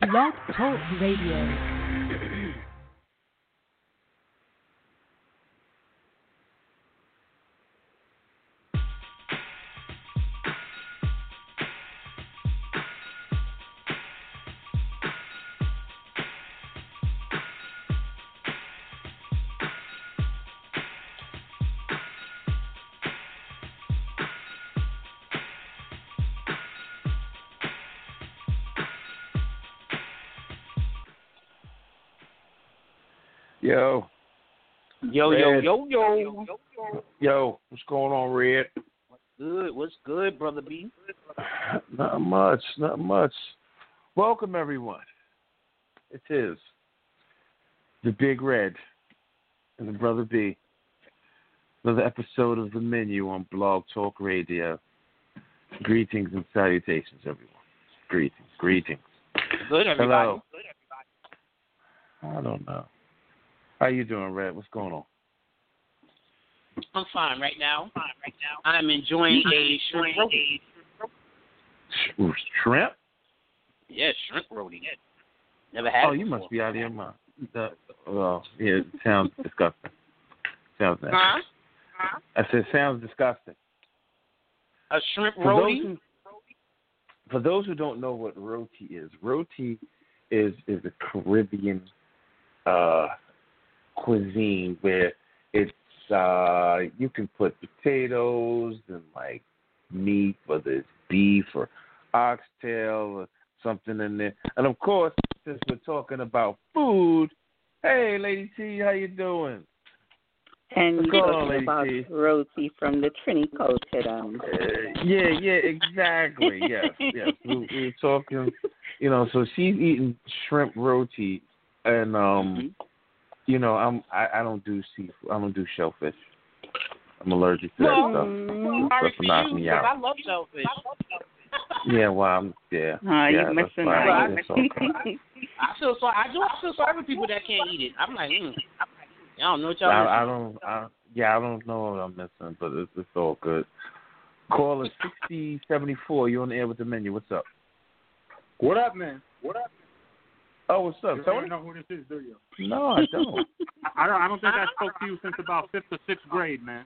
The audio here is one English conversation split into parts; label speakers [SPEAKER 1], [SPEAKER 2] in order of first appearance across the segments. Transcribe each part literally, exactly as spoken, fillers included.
[SPEAKER 1] Blog Talk Radio.
[SPEAKER 2] Yo.
[SPEAKER 3] Yo,
[SPEAKER 2] Red.
[SPEAKER 3] yo, yo, yo.
[SPEAKER 2] Yo, what's going on, Red?
[SPEAKER 3] Good. What's good, Brother B?
[SPEAKER 2] Not much, not much. Welcome, everyone. It is the Big Red and the Brother B. Another episode of The Menu on Blog Talk Radio. Greetings and salutations, everyone. Greetings, greetings.
[SPEAKER 3] Good, everybody.
[SPEAKER 2] Hello.
[SPEAKER 3] Good, everybody.
[SPEAKER 2] I don't know. How you doing, Red? What's going on?
[SPEAKER 3] I'm fine right now. Fine right now. I'm enjoying a shrimp roti.
[SPEAKER 2] Sh- Shrimp?
[SPEAKER 3] Yeah, shrimp roti. Never had
[SPEAKER 2] Oh,
[SPEAKER 3] it
[SPEAKER 2] you
[SPEAKER 3] before.
[SPEAKER 2] must be out of your mind. Uh, well, yeah, it sounds disgusting. Sounds nasty.
[SPEAKER 3] Huh? Huh?
[SPEAKER 2] I said, sounds disgusting.
[SPEAKER 3] A shrimp
[SPEAKER 2] For
[SPEAKER 3] roti?
[SPEAKER 2] those, who, for those who don't know what roti is, roti is is a Caribbean uh, cuisine where it's uh, you can put potatoes and like meat, whether it's beef or oxtail or something in there. And of course, since we're talking about food, hey, Lady T, how you doing?
[SPEAKER 4] And
[SPEAKER 2] What's
[SPEAKER 4] you're
[SPEAKER 2] going on,
[SPEAKER 4] talking
[SPEAKER 2] Lady
[SPEAKER 4] about
[SPEAKER 2] T?
[SPEAKER 4] roti from the Trini Coated. Um.
[SPEAKER 2] Uh, yeah, yeah, exactly. Yes, yes. We, we were talking, you know. So she's eating shrimp roti, and um,
[SPEAKER 3] Mm-hmm.
[SPEAKER 2] you know, I'm I, I don't do seafood. I don't do shellfish. I'm allergic to
[SPEAKER 3] Well,
[SPEAKER 2] that stuff.
[SPEAKER 3] well,
[SPEAKER 2] That
[SPEAKER 3] sorry
[SPEAKER 2] stuff
[SPEAKER 3] for
[SPEAKER 2] knocks
[SPEAKER 3] you,
[SPEAKER 2] me
[SPEAKER 3] because
[SPEAKER 2] out.
[SPEAKER 3] I love shellfish.
[SPEAKER 2] Yeah, well, I'm yeah.
[SPEAKER 4] Oh,
[SPEAKER 2] yeah,
[SPEAKER 4] you're
[SPEAKER 2] that's
[SPEAKER 4] missing
[SPEAKER 2] fine.
[SPEAKER 4] out.
[SPEAKER 2] It's okay.
[SPEAKER 3] I feel sorry. I do. I feel sorry for people that can't eat it. I'm like, mm. I don't know what y'all
[SPEAKER 2] I,
[SPEAKER 3] missing.
[SPEAKER 2] I don't. I, yeah, I don't know what I'm missing, but it's, it's all good. Caller sixty seventy-four. You're on the air with the menu. What's up?
[SPEAKER 5] What up, man? What up?
[SPEAKER 2] Oh, what's up,
[SPEAKER 5] You
[SPEAKER 2] Tony?
[SPEAKER 5] don't know who this is, do you?
[SPEAKER 2] No, I don't.
[SPEAKER 5] I, I don't. I don't think I spoke to you since about fifth or sixth grade, man.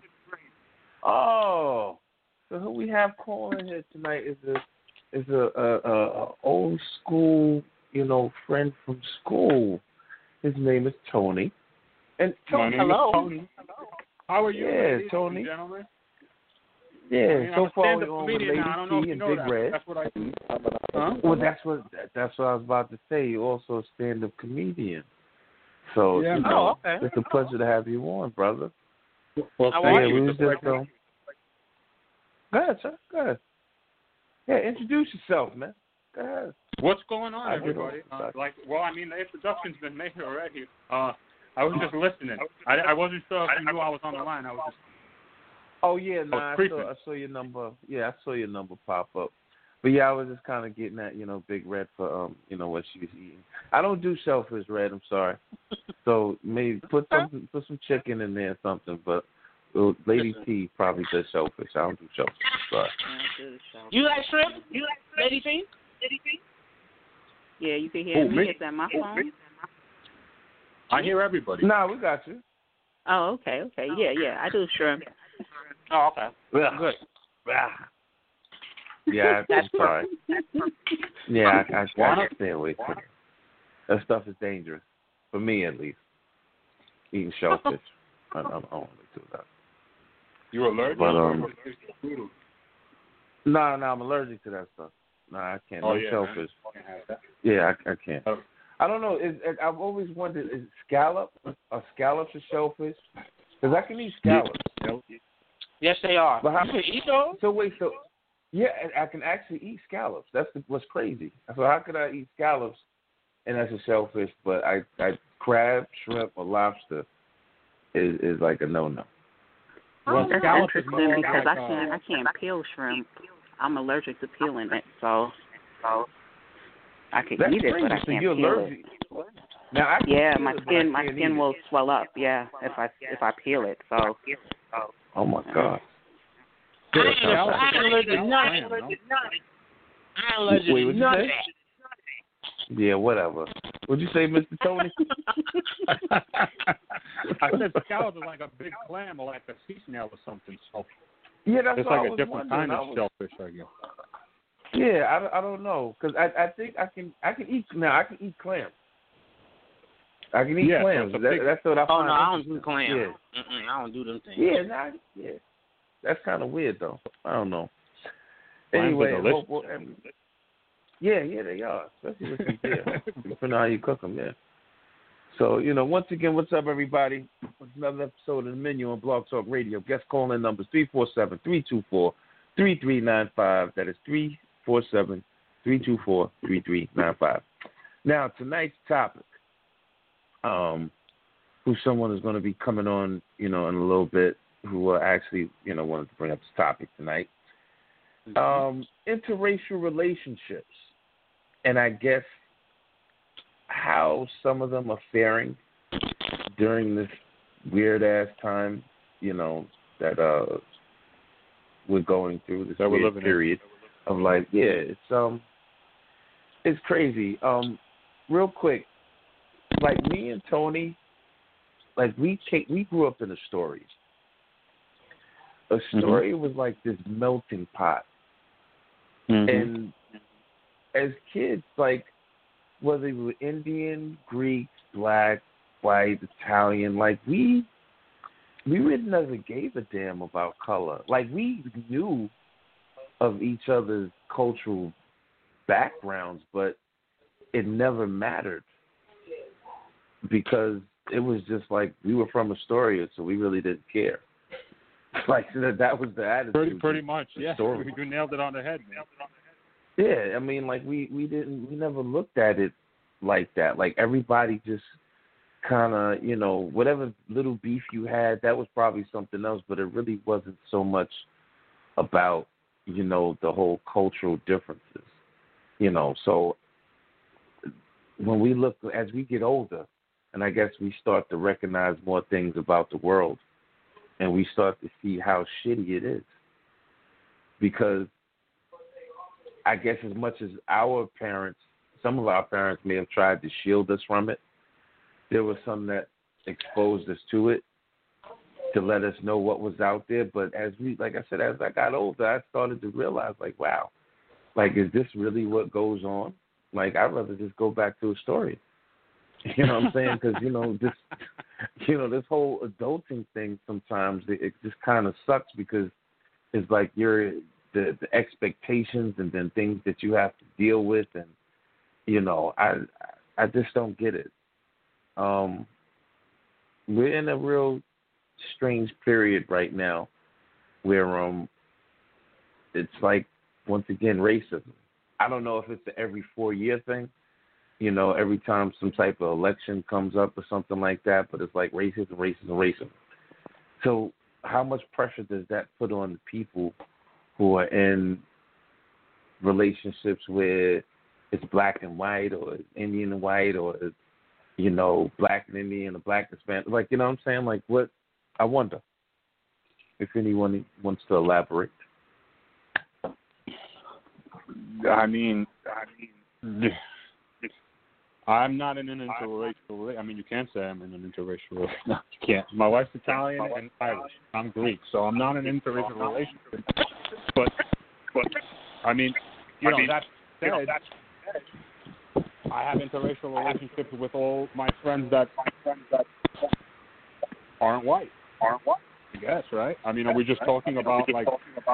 [SPEAKER 2] Oh, so who we have calling here tonight is a is a, a, a, a old school, you know, friend from school. His name is Tony. And
[SPEAKER 5] My
[SPEAKER 2] Tony,
[SPEAKER 5] name
[SPEAKER 3] hello.
[SPEAKER 5] is Tony. How are you,
[SPEAKER 2] Yeah,
[SPEAKER 5] ladies
[SPEAKER 2] Tony.
[SPEAKER 5] and gentlemen?
[SPEAKER 2] yeah.
[SPEAKER 5] I mean,
[SPEAKER 2] So
[SPEAKER 5] I'm a
[SPEAKER 2] far
[SPEAKER 5] stand-up
[SPEAKER 2] we're on with
[SPEAKER 5] comedian
[SPEAKER 2] Lady
[SPEAKER 5] now. I don't know if
[SPEAKER 2] T
[SPEAKER 5] you
[SPEAKER 2] and
[SPEAKER 5] know
[SPEAKER 2] Big
[SPEAKER 5] that.
[SPEAKER 2] Red.
[SPEAKER 5] That's what I do.
[SPEAKER 3] Huh?
[SPEAKER 2] Well, that's what that's what I was about to say. You're also a stand-up comedian. So
[SPEAKER 5] Yeah,
[SPEAKER 2] you
[SPEAKER 5] man.
[SPEAKER 2] know,
[SPEAKER 3] Oh, okay.
[SPEAKER 2] it's a pleasure to have you on, brother.
[SPEAKER 5] Well,
[SPEAKER 3] How
[SPEAKER 5] thank
[SPEAKER 3] are
[SPEAKER 2] yeah,
[SPEAKER 5] you.
[SPEAKER 2] we
[SPEAKER 5] It's
[SPEAKER 2] was
[SPEAKER 5] a
[SPEAKER 2] just
[SPEAKER 5] pleasure.
[SPEAKER 2] um. Go ahead, sir. Go ahead. Yeah, introduce yourself, man. Go ahead.
[SPEAKER 5] What's going on,
[SPEAKER 2] I get
[SPEAKER 5] everybody?
[SPEAKER 2] all
[SPEAKER 5] Uh,
[SPEAKER 2] that.
[SPEAKER 5] like, well, I mean, the introduction's been made already. Uh, I was just listening. I, I wasn't sure if you knew I was on the line. I was just.
[SPEAKER 2] Oh yeah, no, nah, I
[SPEAKER 5] creeping.
[SPEAKER 2] saw I saw your number. Yeah, I saw your number pop up. But yeah, I was just kind of getting at, you know, Big Red for um, you know, what she was eating. I don't do shellfish, Red. I'm sorry. So maybe put some put some chicken in there or something. But well, Lady T probably does shellfish. I don't do shellfish. Sorry.
[SPEAKER 3] You like shrimp? You like Lady T? Lady T?
[SPEAKER 4] Yeah, you can hear
[SPEAKER 5] Oh,
[SPEAKER 4] me.
[SPEAKER 5] me?
[SPEAKER 4] Is that my phone?
[SPEAKER 5] I hear everybody.
[SPEAKER 2] Nah, we got you.
[SPEAKER 4] Oh, okay, okay. Yeah, yeah. I do shrimp.
[SPEAKER 3] Oh, okay.
[SPEAKER 2] Yeah.
[SPEAKER 3] Good.
[SPEAKER 2] Ah. Yeah, I- I'm sorry. Yeah, I, I, I can stay away from it. That stuff is dangerous for me, at least. Eating shellfish, I, I don't want to do that.
[SPEAKER 5] You allergic?
[SPEAKER 2] But, um,
[SPEAKER 5] or is it food?
[SPEAKER 2] No, no, I'm allergic to that stuff. No, I can't.
[SPEAKER 5] Oh,
[SPEAKER 2] No
[SPEAKER 5] yeah,
[SPEAKER 2] shellfish.
[SPEAKER 5] man. Can't have that.
[SPEAKER 2] Yeah, I, I can't.
[SPEAKER 5] Oh.
[SPEAKER 2] I don't know. Is, is, I've always wondered, is scallop, are scallops a shellfish? Because I can eat scallops.
[SPEAKER 3] Yes, they are.
[SPEAKER 2] But how-
[SPEAKER 3] You can eat those?
[SPEAKER 2] So wait, so yeah, I I can actually eat scallops. That's the, what's crazy. So how could I eat scallops and that's a shellfish, but I, I crab, shrimp, or lobster is is like a no no.
[SPEAKER 5] Well,
[SPEAKER 4] That's
[SPEAKER 5] scallop is
[SPEAKER 4] interesting
[SPEAKER 5] more
[SPEAKER 4] because
[SPEAKER 5] like,
[SPEAKER 4] I can't I can't peel shrimp. I'm allergic to peeling it, so so I can
[SPEAKER 2] That's
[SPEAKER 4] eat it,
[SPEAKER 2] crazy.
[SPEAKER 4] but I
[SPEAKER 2] So
[SPEAKER 4] can't
[SPEAKER 2] you're
[SPEAKER 4] peel
[SPEAKER 2] allergic.
[SPEAKER 4] it.
[SPEAKER 2] Now I can
[SPEAKER 4] Yeah,
[SPEAKER 2] peel
[SPEAKER 4] my
[SPEAKER 2] it, but I
[SPEAKER 4] skin my
[SPEAKER 2] can't
[SPEAKER 4] skin
[SPEAKER 2] eat
[SPEAKER 4] will
[SPEAKER 2] it.
[SPEAKER 4] swell up. Yeah, if I if I peel it. So
[SPEAKER 2] Oh my god.
[SPEAKER 3] I ain't, I ain't allergic to nothing. I ain't allergic
[SPEAKER 2] Wait,
[SPEAKER 3] to
[SPEAKER 2] what'd you
[SPEAKER 3] none of
[SPEAKER 2] say?
[SPEAKER 3] that.
[SPEAKER 2] Yeah, whatever. What'd you say, Mister Tony?
[SPEAKER 5] I said scallops are like a big clam or like a sea snail or something. So
[SPEAKER 2] yeah, that's
[SPEAKER 5] it's
[SPEAKER 2] what
[SPEAKER 5] like
[SPEAKER 2] I
[SPEAKER 5] a
[SPEAKER 2] was
[SPEAKER 5] different
[SPEAKER 2] wondering.
[SPEAKER 5] kind of
[SPEAKER 2] I was,
[SPEAKER 5] shellfish, I guess.
[SPEAKER 2] Yeah, I, don't- I don't know because I I think I can I can eat now I can eat clams. I can eat
[SPEAKER 5] Yeah, so
[SPEAKER 2] clams.
[SPEAKER 5] it's a
[SPEAKER 2] That,
[SPEAKER 5] big-
[SPEAKER 2] that's what I
[SPEAKER 3] Oh
[SPEAKER 2] find.
[SPEAKER 3] no, I don't
[SPEAKER 2] interesting.
[SPEAKER 3] do clams.
[SPEAKER 2] Yeah.
[SPEAKER 3] Mm-mm, I don't do them things.
[SPEAKER 2] Yeah, nah, yeah. That's kind of weird though. I don't know.
[SPEAKER 5] Clams are
[SPEAKER 2] Anyway,
[SPEAKER 5] delicious.
[SPEAKER 2] well, well, um, yeah, yeah, they are, especially with some beer. Depending on how you cook them, yeah. So, you know, once again, what's up, everybody? It's another episode of The Menu on Blog Talk Radio. Guest call-in number is three four seven, three two four, three three nine five. That is three four seven, three two four, three three nine five. Now, tonight's topic, um, who someone is going to be coming on, you know, in a little bit, who uh, actually, you know, wanted to bring up this topic tonight. Um, interracial relationships, and I guess how some of them are faring during this weird ass time, you know, that uh we're going through this
[SPEAKER 5] That we're
[SPEAKER 2] weird
[SPEAKER 5] living
[SPEAKER 2] period of life. Yeah, it's um, it's crazy. Um, real quick, like me and Tony, like we came, we grew up in a story. A story mm-hmm. was like this melting pot. Mm-hmm. And as kids, like, whether we were Indian, Greek, black, white, Italian, like, we we really never gave a damn about color. Like, we knew of each other's cultural backgrounds, but it never mattered because it was just like we were from Astoria, so we really didn't care. Like that, that was the attitude.
[SPEAKER 5] Pretty, pretty much, yeah.
[SPEAKER 2] Story.
[SPEAKER 5] You nailed it on the head, man.
[SPEAKER 2] Yeah, I mean, like we, we didn't, we never looked at it like that. Like everybody just kind of, you know, whatever little beef you had, that was probably something else, but it really wasn't so much about, you know, the whole cultural differences, you know. So when we look, as we get older, and I guess we start to recognize more things about the world, and we start to see how shitty it is. Because I guess as much as our parents, some of our parents may have tried to shield us from it, there was some that exposed us to it to let us know what was out there. But as we, like I said, as I got older, I started to realize, like, wow, like, is this really what goes on? Like, I'd rather just go back to Astoria. You know what I'm saying? Because, you know, this, you know, this whole adulting thing sometimes, it, it just kind of sucks because it's like you're, the, the expectations and then things that you have to deal with. And, you know, I I just don't get it. Um, we're in a real strange period right now where um, it's like, once again, racism. I don't know if it's an every four-year thing. You know, every time some type of election comes up or something like that, but it's like racism, racism, racism. So how much pressure does that put on the people who are in relationships where it's black and white or it's Indian and white or it's, you know, black and Indian or black and Spanish? Like, you know what I'm saying? Like, what? I wonder if anyone wants to elaborate.
[SPEAKER 5] I mean, I mean, I'm not in an interracial relationship. I mean, you can't say I'm in an interracial relationship. No, you can't. My wife's Italian and Irish. I'm Greek, so I'm not in an interracial relationship. But, but I mean, you know, that said, I have interracial relationships with all my friends that aren't white. Aren't white? I guess, right? I mean, are we just talking about, like...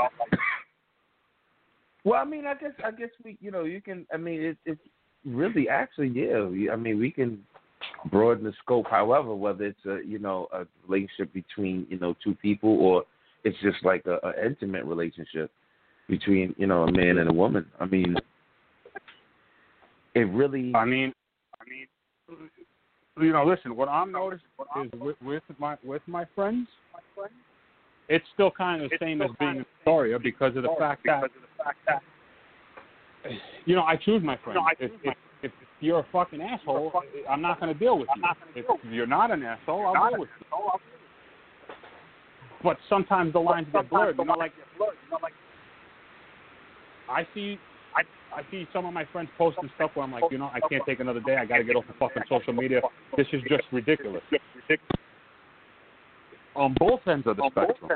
[SPEAKER 2] Well, I mean, I guess, I guess we, you know, you can, I mean, it, it's really, actually, yeah. I mean, we can broaden the scope. However, whether it's a, you know, a relationship between, you know, two people, or it's just like a, a intimate relationship between, you know, a man and a woman. I mean, it really.
[SPEAKER 5] I mean, I mean, you know, listen. What I'm noticing is with, with my with my friends, it's still kind of the same as being in Astoria because of the fact that. You know, I choose my friends. If, if, if you're a fucking asshole, I'm not going to deal with you. If you're not an asshole, I'll deal with you. But sometimes the lines get blurred. You know, like I see I I see some of my friends posting stuff where I'm like, you know, I can't take another day. I got to get off the fucking social media. This is just ridiculous. On both ends of the spectrum.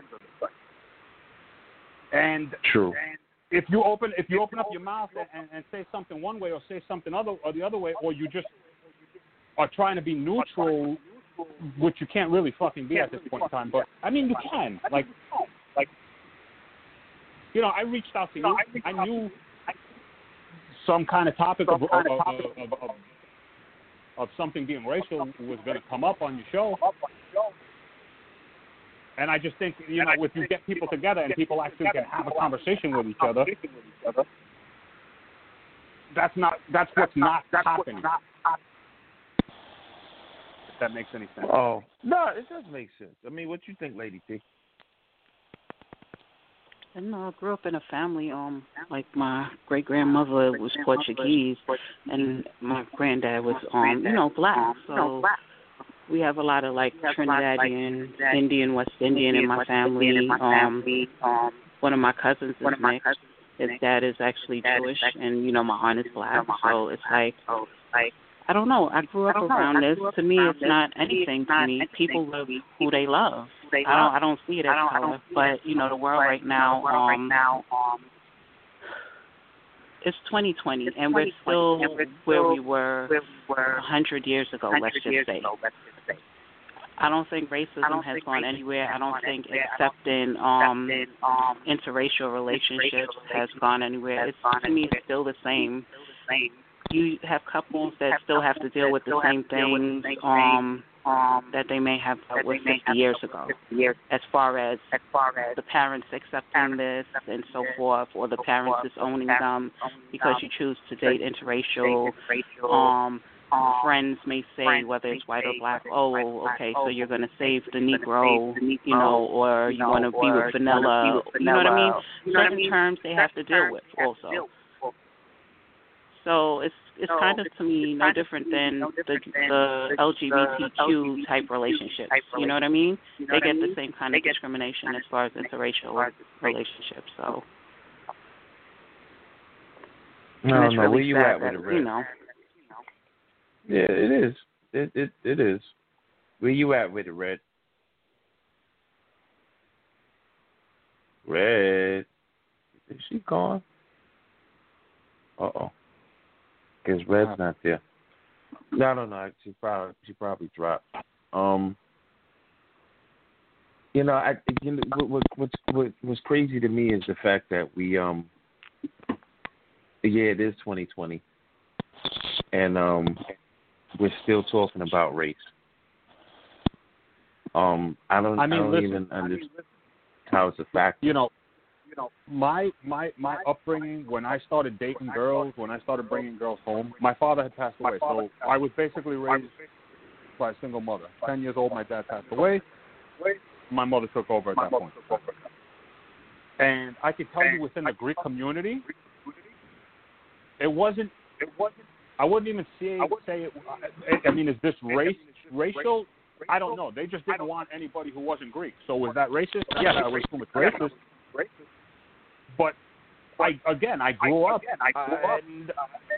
[SPEAKER 5] And
[SPEAKER 2] True.
[SPEAKER 5] if you open if you open up your mouth and, and, and say something one way or say something other or the other way, or you just are trying to be neutral, which you can't really fucking be at this point in time. But I mean, you can. Like, like, you know, I reached out to you. I knew some kind of topic of of, of, of, of something being racial was going to come up on your show. And I just think, you know, if you get people together and people actually can have a conversation with each other, that's not that's what's not happening. If that makes any sense.
[SPEAKER 2] Oh no, it does make sense. I mean, what you think, Lady T?
[SPEAKER 4] And uh, I grew up in a family, um, like my great grandmother was Portuguese, and my granddad was, um, you know, black. So we have a lot of like Trinidadian, Indian, West Indian in my family. Um, one of my cousins is mixed. His dad is actually Jewish, and you know, my aunt is black. So it's like, I don't know. I grew up around this. To me, it's not anything to me. People love who they love. I don't. I don't see it as color. But you know, the world right now. Um, it's twenty twenty, and we're still where we were a hundred years ago. Let's just say. I don't think racism has gone anywhere. I don't think accepting um, interracial relationships has gone anywhere. It's, to me, it's still the same. You have couples that still have to deal with the same things um, that they may have dealt with fifty years ago, as far as the parents accepting this and so forth, or the parents disowning them because you choose to date interracial. Um, friends may say, whether it's white or black, oh, okay, so you're going to save the Negro, you know, or you want to be with vanilla, you know what I mean? Certain terms they have to deal with also. So it's it's kind of, to me, no different than the, the L G B T Q type relationships, you know what I mean? They get the same kind of discrimination as far as interracial relationships, so.
[SPEAKER 2] No, no, really where you at with it, Red?
[SPEAKER 4] You know.
[SPEAKER 2] Yeah, it is. It it it is. Where you at with it, Red? Red, is she gone? Uh oh. Guess Red's not there. No, no, no. She probably she probably dropped. Um. You know, I you know what what what what's crazy to me is the fact that we um. Yeah, it is twenty twenty, and um. we're still talking about race. Um, I don't,
[SPEAKER 5] I, mean,
[SPEAKER 2] I don't
[SPEAKER 5] listen,
[SPEAKER 2] even understand
[SPEAKER 5] I mean,
[SPEAKER 2] how it's a factor.
[SPEAKER 5] You know, you know, my my my upbringing, when I started dating girls, when I started bringing girls home, my father had passed away, so I was basically raised by a single mother. Ten years old, my dad passed away. My mother took over at that point. And I can tell you, within the Greek community, it wasn't. It wasn't. I wouldn't even say say it. I mean, is this race racial? I don't know. They just didn't want anybody who wasn't Greek. So was that racist? Yes, I was racist. But I again, I grew up, and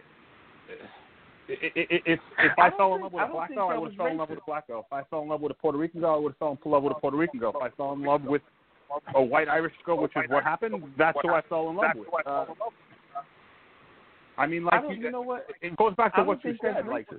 [SPEAKER 5] if if I fell in love with a black girl, I would have fell in love with a black girl. If I fell in love with a Puerto Rican girl, I would have fell in love with a Puerto Rican girl. If I fell in love with a white Irish girl, which is what happened, that's who I fell in love with. Uh, I mean, like,
[SPEAKER 2] I
[SPEAKER 5] you,
[SPEAKER 2] you know what?
[SPEAKER 5] It goes back to what you said. Like,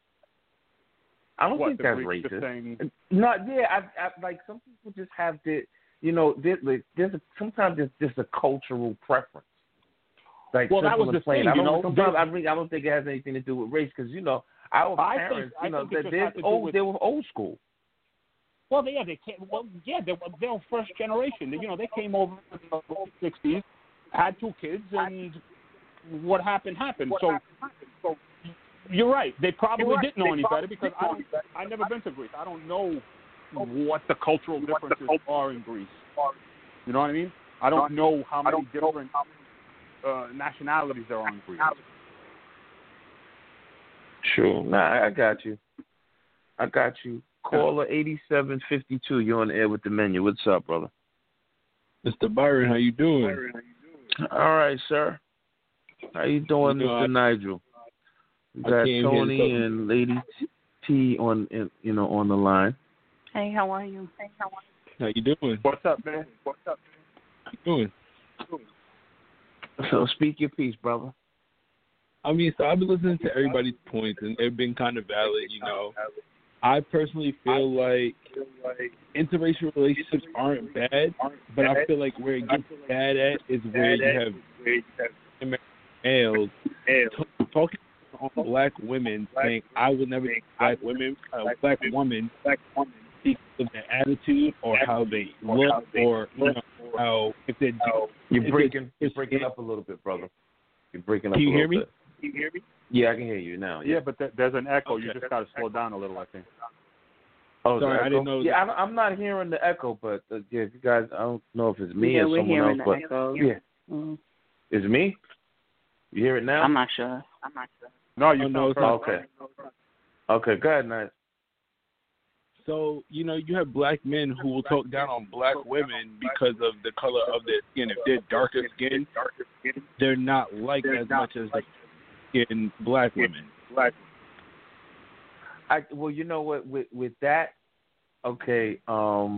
[SPEAKER 2] I don't
[SPEAKER 5] what,
[SPEAKER 2] think that's
[SPEAKER 5] Greeks
[SPEAKER 2] racist.
[SPEAKER 5] Saying...
[SPEAKER 2] Not yeah. I, I like some people just have the, you know, there, like, there's a, sometimes there's just a cultural preference. Like,
[SPEAKER 5] well, that was the
[SPEAKER 2] plain.
[SPEAKER 5] thing.
[SPEAKER 2] I don't,
[SPEAKER 5] you know,
[SPEAKER 2] sometimes I, really, I don't think it has anything to do with race because you know our
[SPEAKER 5] I
[SPEAKER 2] parents,
[SPEAKER 5] think,
[SPEAKER 2] you know,
[SPEAKER 5] they're,
[SPEAKER 2] they're old.
[SPEAKER 5] With...
[SPEAKER 2] They were old school.
[SPEAKER 5] Well, they, yeah, they came. Well, yeah, they were, they were first generation. They, you know, they came over in the sixties, had two kids, and what happened happened. So, so you're right. They probably right. didn't know they any better because I don't, I've never been to Greece. I don't know what the cultural differences are in Greece. You know what I mean? I don't know how many different uh, nationalities there are in Greece.
[SPEAKER 2] Sure. Nah, I got you. I got you. Caller eighty-seven fifty-two. You're on the air with the menu. What's up, brother?
[SPEAKER 6] Mister Byron, how you doing?
[SPEAKER 2] All right, sir. How you doing,
[SPEAKER 6] You know,
[SPEAKER 2] Mister
[SPEAKER 6] I-
[SPEAKER 2] Nigel? We
[SPEAKER 6] I
[SPEAKER 2] got
[SPEAKER 6] came here to
[SPEAKER 2] Tony
[SPEAKER 6] talk-
[SPEAKER 2] and Lady T T on, in, you know, on the line.
[SPEAKER 4] Hey, how are you? Hey, how are
[SPEAKER 6] How you doing?
[SPEAKER 5] What's up, man? What's up?
[SPEAKER 6] How you doing?
[SPEAKER 2] So speak your piece, brother.
[SPEAKER 6] I mean, so I've been listening to everybody's points, and they've been kind of valid, you know. I personally feel like interracial relationships aren't bad, but I feel like where it gets bad at is where you have males t- talking on black women saying, I would never date black women, a black woman, because of their attitude or how they look or, you know, how, if they're,
[SPEAKER 2] You're
[SPEAKER 6] if
[SPEAKER 2] breaking,
[SPEAKER 6] they're-
[SPEAKER 2] you're breaking up a little bit, brother. You're breaking up
[SPEAKER 6] Can
[SPEAKER 2] a
[SPEAKER 6] you hear
[SPEAKER 2] little
[SPEAKER 6] me?
[SPEAKER 2] bit. Can you hear me? Yeah, I can hear you now.
[SPEAKER 5] Yeah, but th- there's an echo.
[SPEAKER 6] Okay.
[SPEAKER 5] You just got to slow down a little, I think.
[SPEAKER 2] Oh,
[SPEAKER 6] Sorry,
[SPEAKER 2] the
[SPEAKER 6] I
[SPEAKER 2] echo?
[SPEAKER 6] didn't know
[SPEAKER 2] Yeah, I, I'm not hearing the echo, but uh, yeah, if you guys, I don't know if it's me
[SPEAKER 4] yeah,
[SPEAKER 2] or
[SPEAKER 4] we're
[SPEAKER 2] someone
[SPEAKER 4] hearing
[SPEAKER 2] else,
[SPEAKER 4] the
[SPEAKER 2] but
[SPEAKER 4] echo.
[SPEAKER 2] yeah,
[SPEAKER 4] Mm.
[SPEAKER 2] is it me? You hear it now?
[SPEAKER 4] I'm not sure. I'm not sure.
[SPEAKER 5] No, you
[SPEAKER 6] Oh, no,
[SPEAKER 5] sound
[SPEAKER 6] it's not.
[SPEAKER 5] perfect.
[SPEAKER 2] Okay. Okay, go ahead, Nice.
[SPEAKER 6] So, you know, you have black men who will talk down on black women because of the color of their skin. If they're darker skin, they're not liked as much as the skin black women.
[SPEAKER 2] I well, you know what? With with that, okay. Um,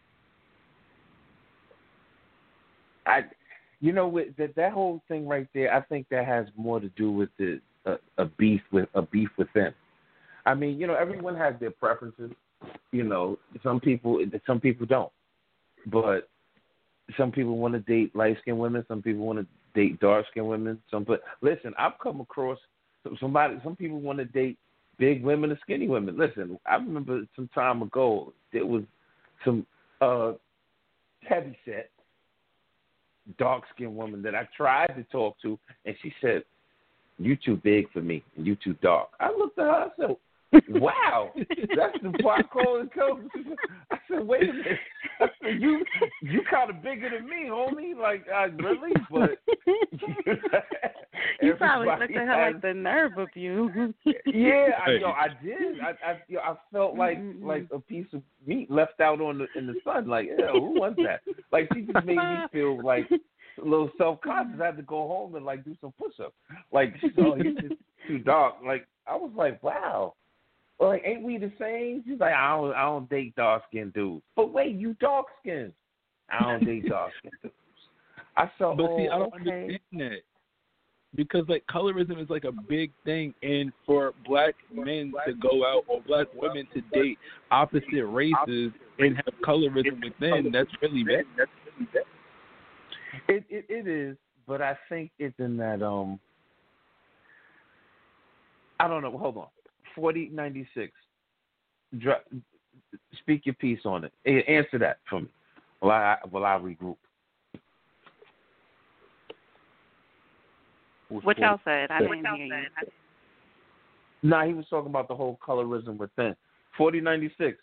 [SPEAKER 2] I, you know, with that that whole thing right there, I think that has more to do with the uh, a beef with a beef within. I mean, you know, everyone has their preferences. You know, some people some people don't, but some people want to date light skinned women. Some people want to date dark skinned women. Some, but listen, I've come across somebody. Some people want to date big women and skinny women. Listen, I remember some time ago there was some uh, heavy set dark skinned woman that I tried to talk to, and she said, "You too big for me, and you too dark." I looked at her. I said, "Wow, that's the part calling coach." I said, "Wait a minute." I said, "You you kind of bigger than me, homie. Like, I really, but."
[SPEAKER 4] You probably looked
[SPEAKER 2] Everybody
[SPEAKER 4] at her
[SPEAKER 2] has-
[SPEAKER 4] like the nerve of you.
[SPEAKER 2] Yeah, I, yo, I did. I, I, yo, I felt like
[SPEAKER 4] Mm-mm.
[SPEAKER 2] like a piece of meat left out on the in the sun. Like, ew, who was that? Like, she just made me feel like a little self conscious. I had to go home and like do some push ups. Like, she said, "Oh, you just too dark." Like, I was like, wow. Like, ain't we the same? She's like, I don't, I don't date dark skinned dudes. But wait, you dark skinned. I don't date dark skinned dudes. I said,
[SPEAKER 6] But
[SPEAKER 2] oh,
[SPEAKER 6] see, I don't
[SPEAKER 2] okay.
[SPEAKER 6] understand that. Because, like, colorism is, like, a big thing. And for black men to go out or black women to date opposite races and have colorism within, that's really bad.
[SPEAKER 2] It, it it is, but I think it's in that um. I don't know. Hold on. Forty ninety six. Dra- speak your piece on it. A- answer that for me. While I while I regroup.
[SPEAKER 4] What y'all said? I didn't hear you.
[SPEAKER 2] Nah, he was talking about the whole colorism within. Forty ninety six.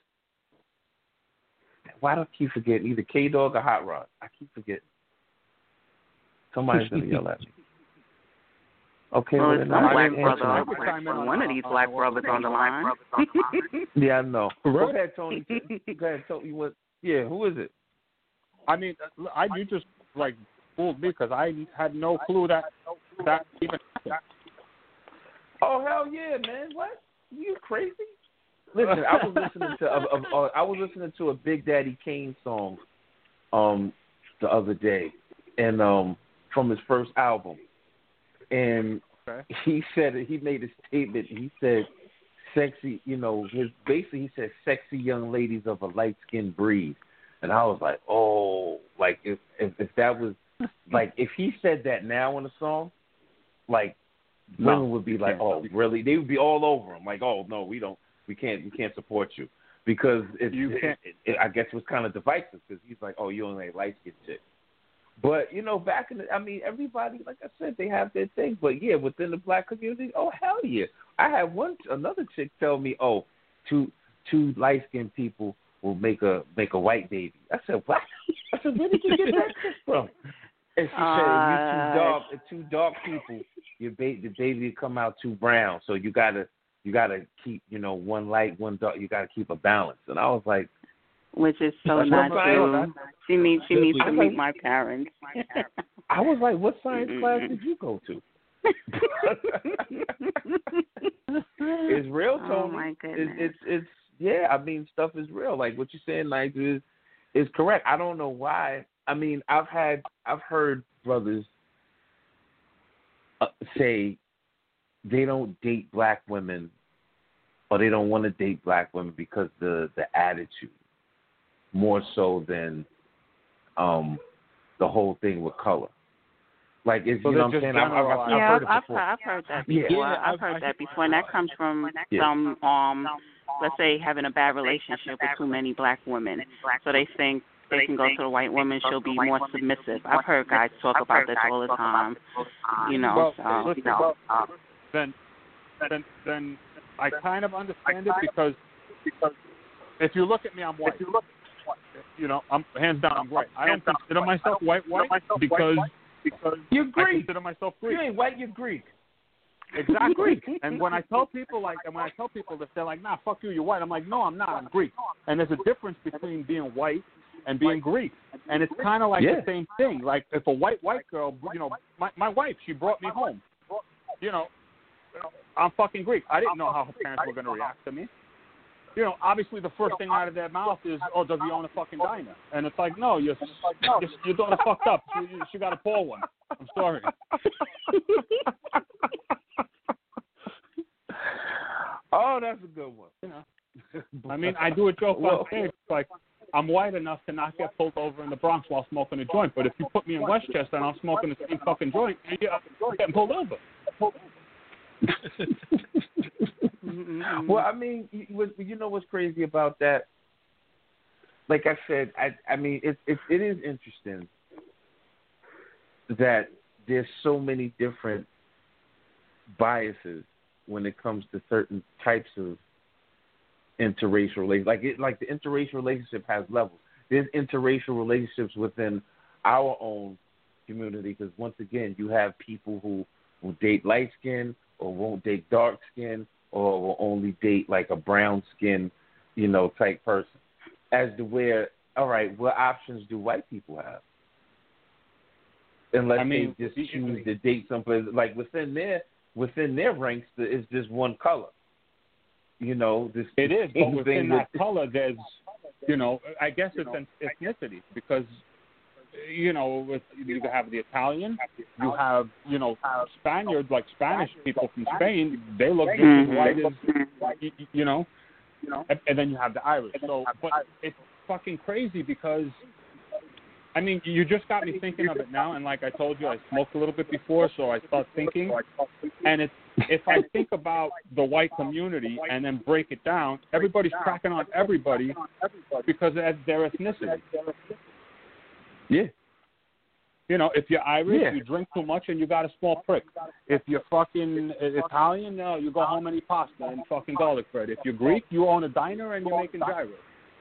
[SPEAKER 2] Why do I keep forgetting either K Dog or Hot Rod? I keep forgetting. Somebody's gonna yell at me. Okay,
[SPEAKER 4] Well,
[SPEAKER 2] well,
[SPEAKER 4] it's
[SPEAKER 2] then
[SPEAKER 4] some
[SPEAKER 2] I
[SPEAKER 4] black
[SPEAKER 2] didn't
[SPEAKER 4] brother.
[SPEAKER 2] answer
[SPEAKER 5] I can chime in on-
[SPEAKER 4] One of these black brothers on the line.
[SPEAKER 2] that. Yeah, I know.
[SPEAKER 6] Right.
[SPEAKER 2] Go ahead, Tony. Go ahead, Tony. What? Yeah, who is it?
[SPEAKER 5] I mean, I you just like fooled me because I had no clue that that even happened.
[SPEAKER 2] Oh hell yeah, man! What? You crazy? Listen, I was listening to a, a, a, I was listening to a Big Daddy Kane song, um, the other day, and um, from his first album, and
[SPEAKER 5] Okay.
[SPEAKER 2] he said he made a statement. He said, "Sexy," you know, his basically he said, "Sexy young ladies of a light skinned breed," and I was like, "Oh, like if if, if that was like if he said that now in a song, like." Women
[SPEAKER 5] No,
[SPEAKER 2] would be
[SPEAKER 5] you
[SPEAKER 2] like,
[SPEAKER 5] can't.
[SPEAKER 2] "Oh, really?" They would be all over him, like, "Oh, no, we don't, we can't, we can't support you," because it,
[SPEAKER 5] You
[SPEAKER 2] it,
[SPEAKER 5] can't-
[SPEAKER 2] it, it, I guess it was kind of divisive because he's like, "Oh, you only like light skinned chick." But you know, back in the, I mean, everybody, like I said, they have their thing. But yeah, within the black community, oh hell yeah! I had one another chick tell me, "Oh, two two light skinned people will make a make a white baby." I said, "What?" I said, "Where did you get that chick from?" And she
[SPEAKER 4] Uh,
[SPEAKER 2] said, "You two dark, two dark people, your ba- the baby will come out too brown. So you gotta, you gotta keep, you know, one light, one dark. You gotta keep a balance." And I was like,
[SPEAKER 4] Which is so
[SPEAKER 2] That's
[SPEAKER 4] not
[SPEAKER 2] what I'm
[SPEAKER 4] true.
[SPEAKER 2] saying.
[SPEAKER 4] She needs she needs to
[SPEAKER 2] I'm
[SPEAKER 4] meet
[SPEAKER 2] like-
[SPEAKER 4] my parents.
[SPEAKER 2] I was like, "What science
[SPEAKER 4] Mm-mm.
[SPEAKER 2] class did you go to?" It's real, Tony.
[SPEAKER 4] Oh my goodness.
[SPEAKER 2] It's, it's it's yeah. I mean, stuff is real. Like what you're saying, Nigel, is is correct. I don't know why. I mean, I've had I've heard brothers uh, say they don't date black women, or they don't want to date black women because the the attitude, more so than um the whole thing with color. Like, it's,
[SPEAKER 5] So
[SPEAKER 2] you know what
[SPEAKER 5] they're
[SPEAKER 2] I'm saying?
[SPEAKER 5] just
[SPEAKER 2] I've, I've, I've
[SPEAKER 4] Yeah,
[SPEAKER 2] heard it
[SPEAKER 4] I've,
[SPEAKER 2] before.
[SPEAKER 4] I've, I've heard that
[SPEAKER 2] Yeah.
[SPEAKER 4] before.
[SPEAKER 6] Yeah,
[SPEAKER 4] I've
[SPEAKER 6] I've-
[SPEAKER 4] heard
[SPEAKER 6] I've-
[SPEAKER 4] that before, and that comes from
[SPEAKER 2] Yeah.
[SPEAKER 4] some, um, let's say, having a bad relationship with too many black women. So they think they can go to the white woman, she'll be more submissive. I've heard guys talk about this all the time. You know,
[SPEAKER 5] Well,
[SPEAKER 4] so
[SPEAKER 5] listen,
[SPEAKER 4] you know.
[SPEAKER 5] then, then, then I kind of understand it because if you look at me, I'm white. You know, I'm hands down, I'm white. I don't consider myself white, white because because
[SPEAKER 2] You're
[SPEAKER 5] I
[SPEAKER 2] Greek.
[SPEAKER 5] consider myself Greek.
[SPEAKER 2] You ain't white, you're Greek.
[SPEAKER 5] Exactly. And when I tell people like, and when I tell people that they're like, nah, fuck you, you're white. I'm like, no, I'm not. I'm Greek. And there's a difference between being white and being Greek. And it's kind of like
[SPEAKER 2] Yeah.
[SPEAKER 5] the same thing. Like if a white white girl, you know, my my wife, she brought me home. You know, I'm fucking Greek. I didn't know how her parents were going to react to me. You know, obviously the first thing out of their mouth is, oh, does he own a fucking diner? And it's like, no, your your, your daughter fucked up. She, she got a poor one. I'm sorry.
[SPEAKER 2] Oh, that's a good one.
[SPEAKER 5] You know, I mean, I do a joke
[SPEAKER 2] Well-
[SPEAKER 5] on stage. It's like, I'm white enough to not get pulled over in the Bronx while smoking a joint, but if you put me in Westchester and I'm smoking the same fucking joint, yeah, I'm getting pulled over.
[SPEAKER 2] Well, I mean, you, what- you know what's crazy about that? Like I said, I I mean, it it, it is interesting that there's so many different biases when it comes to certain types of interracial relationships. Like it, like the interracial relationship has levels. There's interracial relationships within our own community because once again, you have people who will date light skin or won't date dark skin or will only date like a brown skin, you know, type person. As to where, all right, what options do white people have? Unless
[SPEAKER 5] I mean,
[SPEAKER 2] they just choose to date someplace like within their within their ranks, it's just one color. You know, this
[SPEAKER 5] It is, but
[SPEAKER 2] thing
[SPEAKER 5] within
[SPEAKER 2] with-
[SPEAKER 5] that color, there's, you know, I guess it's an ethnicity because, you know, with, you have the Italian, you have, you know, Spaniards, like Spanish people from Spain, they look just as white as, you, you know, and, and then you have the Irish. So, but it's fucking crazy because, I mean, you just got me thinking of it now, and like I told you, I smoked a little bit before, so I start thinking, and it's, if I think about the white community and then break it down, everybody's cracking on everybody because of their ethnicity.
[SPEAKER 2] Yeah.
[SPEAKER 5] You know, if you're Irish,
[SPEAKER 2] Yeah.
[SPEAKER 5] you drink too much and you got a small prick. If you're fucking Italian, no, you go home and eat pasta and fucking garlic bread. If you're Greek, you own a diner and you're making gyros.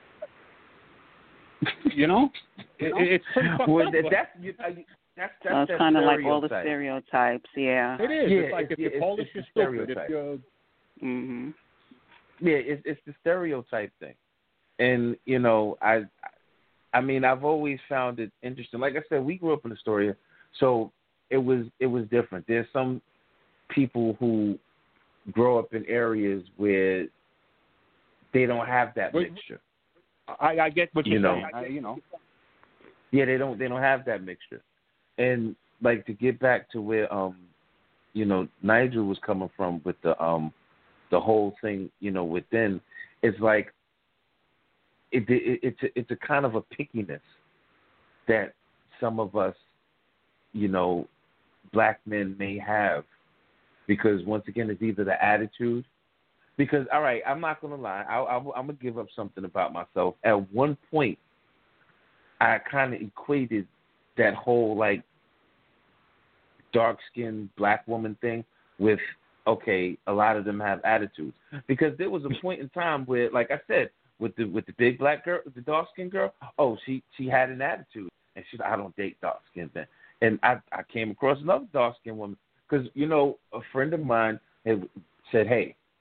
[SPEAKER 5] You know? It, it's pretty fucked
[SPEAKER 2] Well,
[SPEAKER 5] up.
[SPEAKER 2] that,
[SPEAKER 5] but
[SPEAKER 2] that's you, uh, that's that's
[SPEAKER 4] So it's
[SPEAKER 2] that
[SPEAKER 4] kind of like all the
[SPEAKER 2] stereotype.
[SPEAKER 4] stereotypes, yeah.
[SPEAKER 5] it is.
[SPEAKER 2] Yeah,
[SPEAKER 5] it's like
[SPEAKER 2] it's-
[SPEAKER 5] if you're
[SPEAKER 2] it's-
[SPEAKER 5] Polish,
[SPEAKER 2] it's
[SPEAKER 5] you're
[SPEAKER 2] a
[SPEAKER 5] stupid. If
[SPEAKER 2] stereotype.
[SPEAKER 5] you're
[SPEAKER 4] Mhm.
[SPEAKER 2] Yeah, it's it's the stereotype thing, and you know, I, I mean, I've always found it interesting. Like I said, we grew up in Astoria, so it was it was different. There's some people who grow up in areas where they don't have that
[SPEAKER 5] Wait,
[SPEAKER 2] mixture.
[SPEAKER 5] I, I get what you're
[SPEAKER 2] You know.
[SPEAKER 5] saying. I, you know.
[SPEAKER 2] Yeah, they don't they don't have that mixture. And like to get back to where um, you know, Nigel was coming from with the um, the whole thing, you know, within, it's like it, it it's a, it's a kind of a pickiness that some of us, you know, black men may have, because once again, it's either the attitude. Because all right, I'm not gonna lie, I, I, I'm gonna give up something about myself. At one point, I kind of equated that whole like dark skinned black woman thing with, okay, a lot of them have attitudes, because there was a point in time where, like I said, with the with the big black girl, the dark skinned girl, oh, she she had an attitude, and she's I don't date dark skinned men. And I I came across another dark skinned woman because, you know, a friend of mine had said, hey,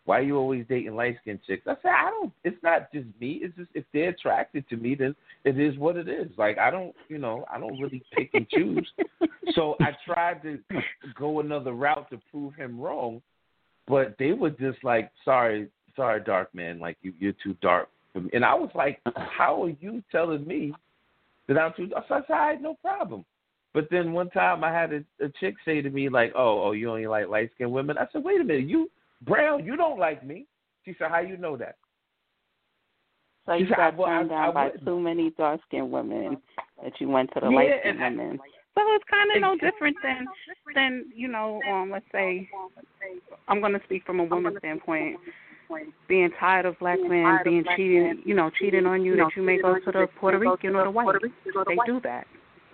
[SPEAKER 2] why you always dating light skinned chicks? I said, I don't. It's not just me. It's just if they're attracted to me, then it is what it is. Like I don't, you know, I don't really pick and choose. So I tried to go another route to prove him wrong, but they were just like, sorry, sorry, dark man, like you, you're too dark for me. And I was like, how are you telling me that I'm too? So I said, all right, no problem. But then one time I had a, a chick say to me like, oh, oh, you only like light skinned women. I said, wait a minute, you. Brown, you don't like me. She said, how you know that?
[SPEAKER 4] So you
[SPEAKER 2] she said,
[SPEAKER 4] got
[SPEAKER 2] well,
[SPEAKER 4] turned
[SPEAKER 2] I,
[SPEAKER 4] down
[SPEAKER 2] I
[SPEAKER 4] by
[SPEAKER 2] wouldn't.
[SPEAKER 4] too many dark-skinned women that you went to the
[SPEAKER 2] yeah,
[SPEAKER 4] light-skinned
[SPEAKER 2] and
[SPEAKER 4] women.
[SPEAKER 2] I,
[SPEAKER 4] so it's kind of no
[SPEAKER 2] exactly.
[SPEAKER 4] different than, than you know, um, let's say, I'm going to speak from a woman's standpoint, being tired of black men being cheating, you know, cheating on you, that you may go to the Puerto Rican or the white. They do that.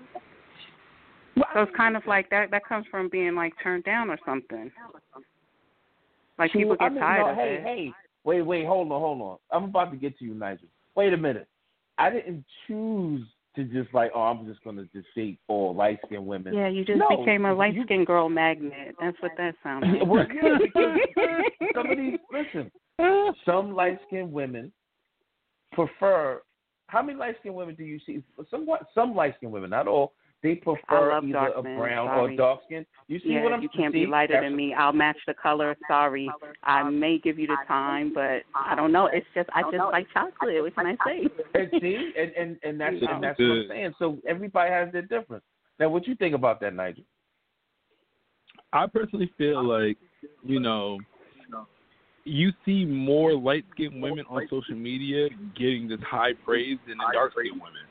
[SPEAKER 4] So it's kind of like that. That comes from being, like, turned down or something. Like
[SPEAKER 2] She,
[SPEAKER 4] people get
[SPEAKER 2] I mean,
[SPEAKER 4] tired
[SPEAKER 2] no,
[SPEAKER 4] of
[SPEAKER 2] hey,
[SPEAKER 4] it.
[SPEAKER 2] Hey, wait, wait, hold on, hold on. I'm about to get to you, Nigel. Wait a minute. I didn't choose to just like, oh, I'm just going to just date all light-skinned women.
[SPEAKER 4] Yeah, you just
[SPEAKER 2] no,
[SPEAKER 4] became a light-skinned
[SPEAKER 2] you,
[SPEAKER 4] girl magnet. That's what that sounds like.
[SPEAKER 2] well, yeah, because some of these, listen, some light-skinned women prefer, how many light-skinned women do you see? Some, some light-skinned women, not all. They prefer either a
[SPEAKER 4] men.
[SPEAKER 2] brown
[SPEAKER 4] Sorry.
[SPEAKER 2] or dark skin. You see
[SPEAKER 4] yeah,
[SPEAKER 2] what I'm
[SPEAKER 4] you can't
[SPEAKER 2] see?
[SPEAKER 4] be lighter
[SPEAKER 2] That's
[SPEAKER 4] than me. I'll match the color. Sorry, I may give you the time, but I don't know. It's just I just like chocolate. What can I say?
[SPEAKER 2] And see, and and, and that's and that's what I'm saying. So everybody has their difference. Now, what you think about that, Nigel?
[SPEAKER 6] I personally feel like, you know, you see more light-skinned women on social media getting this high praise than the dark-skinned women.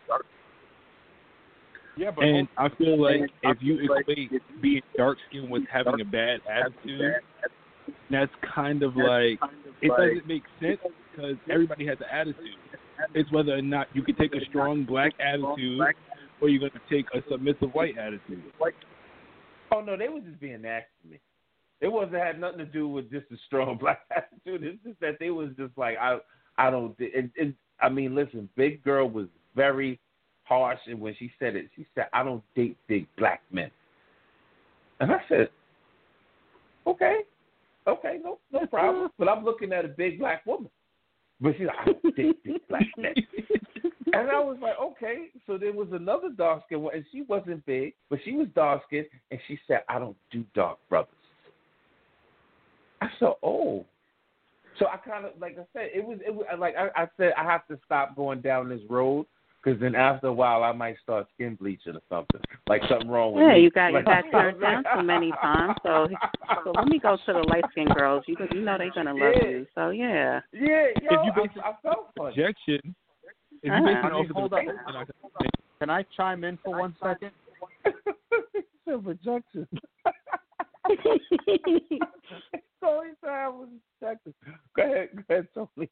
[SPEAKER 5] Yeah, but
[SPEAKER 6] and I feel like if you equate being dark-skinned with having a bad attitude, that's kind of like, it doesn't make sense because everybody has an attitude. It's whether or not you can take a strong black attitude or you're going to take a submissive white attitude.
[SPEAKER 2] Oh, no, they were just being nasty to me. It wasn't had nothing to do with just a strong black attitude. It's just that they was just like, I I don't, it, it, I mean, listen, Big Girl was very harsh, and when she said it, she said, I don't date big black men. And I said, okay, okay, no no problem. But I'm looking at a big black woman. But she's like, I don't date big black men. And I was like, okay. So there was another dark-skinned one, and she wasn't big, but she was dark-skinned, and she said, I don't do dark brothers. I said, oh. So I kind of, like I said, it was, it was like I, I said, I have to stop going down this road. Because then after a while, I might start skin bleaching or something. Like something wrong with
[SPEAKER 4] yeah,
[SPEAKER 2] me.
[SPEAKER 4] you got
[SPEAKER 2] like,
[SPEAKER 4] you got turned down so many times. So so let me go to the light skinned girls. You you know they're gonna love
[SPEAKER 2] yeah.
[SPEAKER 4] you. So yeah.
[SPEAKER 2] Yeah, yo,
[SPEAKER 6] if you base
[SPEAKER 2] I, I felt funny.
[SPEAKER 6] Projection, if you
[SPEAKER 4] Uh-huh.
[SPEAKER 6] base
[SPEAKER 5] I
[SPEAKER 6] it
[SPEAKER 5] mean,
[SPEAKER 6] off of
[SPEAKER 5] hold
[SPEAKER 6] the
[SPEAKER 5] up. Can I chime in for one second?
[SPEAKER 2] The projection. So he said I was projecting. Go ahead, go ahead, Tony.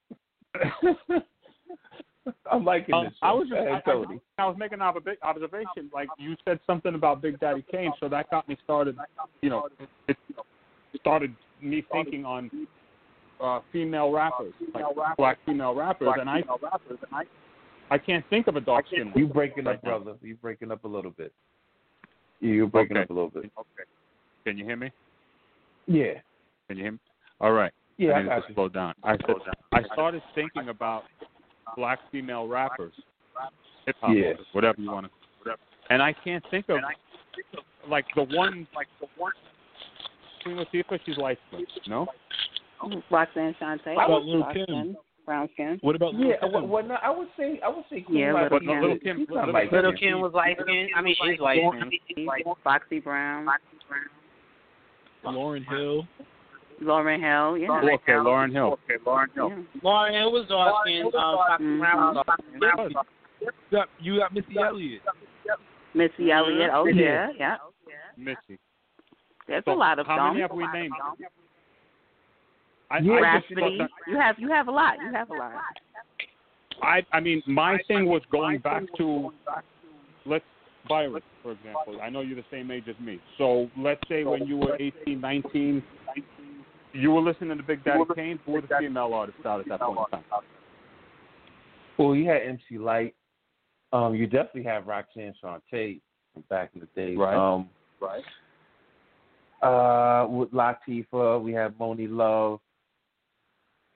[SPEAKER 2] I'm liking
[SPEAKER 5] Um,
[SPEAKER 2] this.
[SPEAKER 5] I was just,
[SPEAKER 2] ahead,
[SPEAKER 5] I,
[SPEAKER 2] Tony.
[SPEAKER 5] I, I was making an ob- observation. Like you said something about Big Daddy Kane, so that got me started. You know, it started me thinking on uh, female rappers, like black female rappers, and I, I can't think of a dark skin.
[SPEAKER 2] You breaking up, brother? You breaking up a little bit? Yeah, you're breaking
[SPEAKER 5] okay.
[SPEAKER 2] up a little bit.
[SPEAKER 5] Okay. Can you hear me?
[SPEAKER 2] Yeah.
[SPEAKER 5] Can you hear me? All right.
[SPEAKER 2] Yeah,
[SPEAKER 5] I
[SPEAKER 2] I
[SPEAKER 5] need
[SPEAKER 2] got
[SPEAKER 5] to
[SPEAKER 2] you.
[SPEAKER 5] slow down. I said I started thinking about black female rappers, hip hop,
[SPEAKER 2] Yeah.
[SPEAKER 5] whatever you want to, and I can't think of like the one like the one Queen Latifah. She's light skinned, no?
[SPEAKER 4] Roxanne Shante.
[SPEAKER 6] What about Lil'
[SPEAKER 4] dark
[SPEAKER 6] Kim?
[SPEAKER 4] skin, brown skin.
[SPEAKER 6] What about Lil'
[SPEAKER 2] Yeah,
[SPEAKER 6] Kim?
[SPEAKER 2] well, well, no, I would say I would say Queen
[SPEAKER 4] Yeah,
[SPEAKER 2] Latifah.
[SPEAKER 4] Little
[SPEAKER 5] But no, Little Kim,
[SPEAKER 2] She's not
[SPEAKER 5] Little,
[SPEAKER 2] light
[SPEAKER 3] Little
[SPEAKER 2] skinned.
[SPEAKER 3] Kim was light skinned. I mean, she's light skinned.
[SPEAKER 4] Foxy Brown.
[SPEAKER 6] Lauren Hill.
[SPEAKER 4] Lauren Hill. Yeah.
[SPEAKER 5] Oh, okay, Lauren Hill. Okay, Lauren Hill.
[SPEAKER 4] Yeah.
[SPEAKER 3] Lauren Hill was dark skinned. Um, Foxy
[SPEAKER 4] Mhm.
[SPEAKER 3] Brown was dark skinned.
[SPEAKER 6] You got, you got Missy Elliott.
[SPEAKER 4] Missy Elliott. Oh yeah, yeah.
[SPEAKER 5] Missy.
[SPEAKER 4] There's
[SPEAKER 5] So
[SPEAKER 4] a lot of
[SPEAKER 5] how
[SPEAKER 4] them.
[SPEAKER 5] many have we named? I,
[SPEAKER 2] Yeah,
[SPEAKER 5] I just
[SPEAKER 4] Rhapsody.
[SPEAKER 5] thought
[SPEAKER 4] You have you have a lot. You have a lot.
[SPEAKER 5] that, I I mean, my thing was going back to let's Byron, for example. I know you're the same age as me. So let's say when you were eighteen, nineteen, you were listening to Big Daddy Kane. Who were the female artists out at that point in time?
[SPEAKER 2] Well, you had M C Light. Um, you definitely have Roxanne Shante from back in the day.
[SPEAKER 5] Right.
[SPEAKER 2] Um,
[SPEAKER 5] Right.
[SPEAKER 2] Uh, with Latifah, we have Moni Love.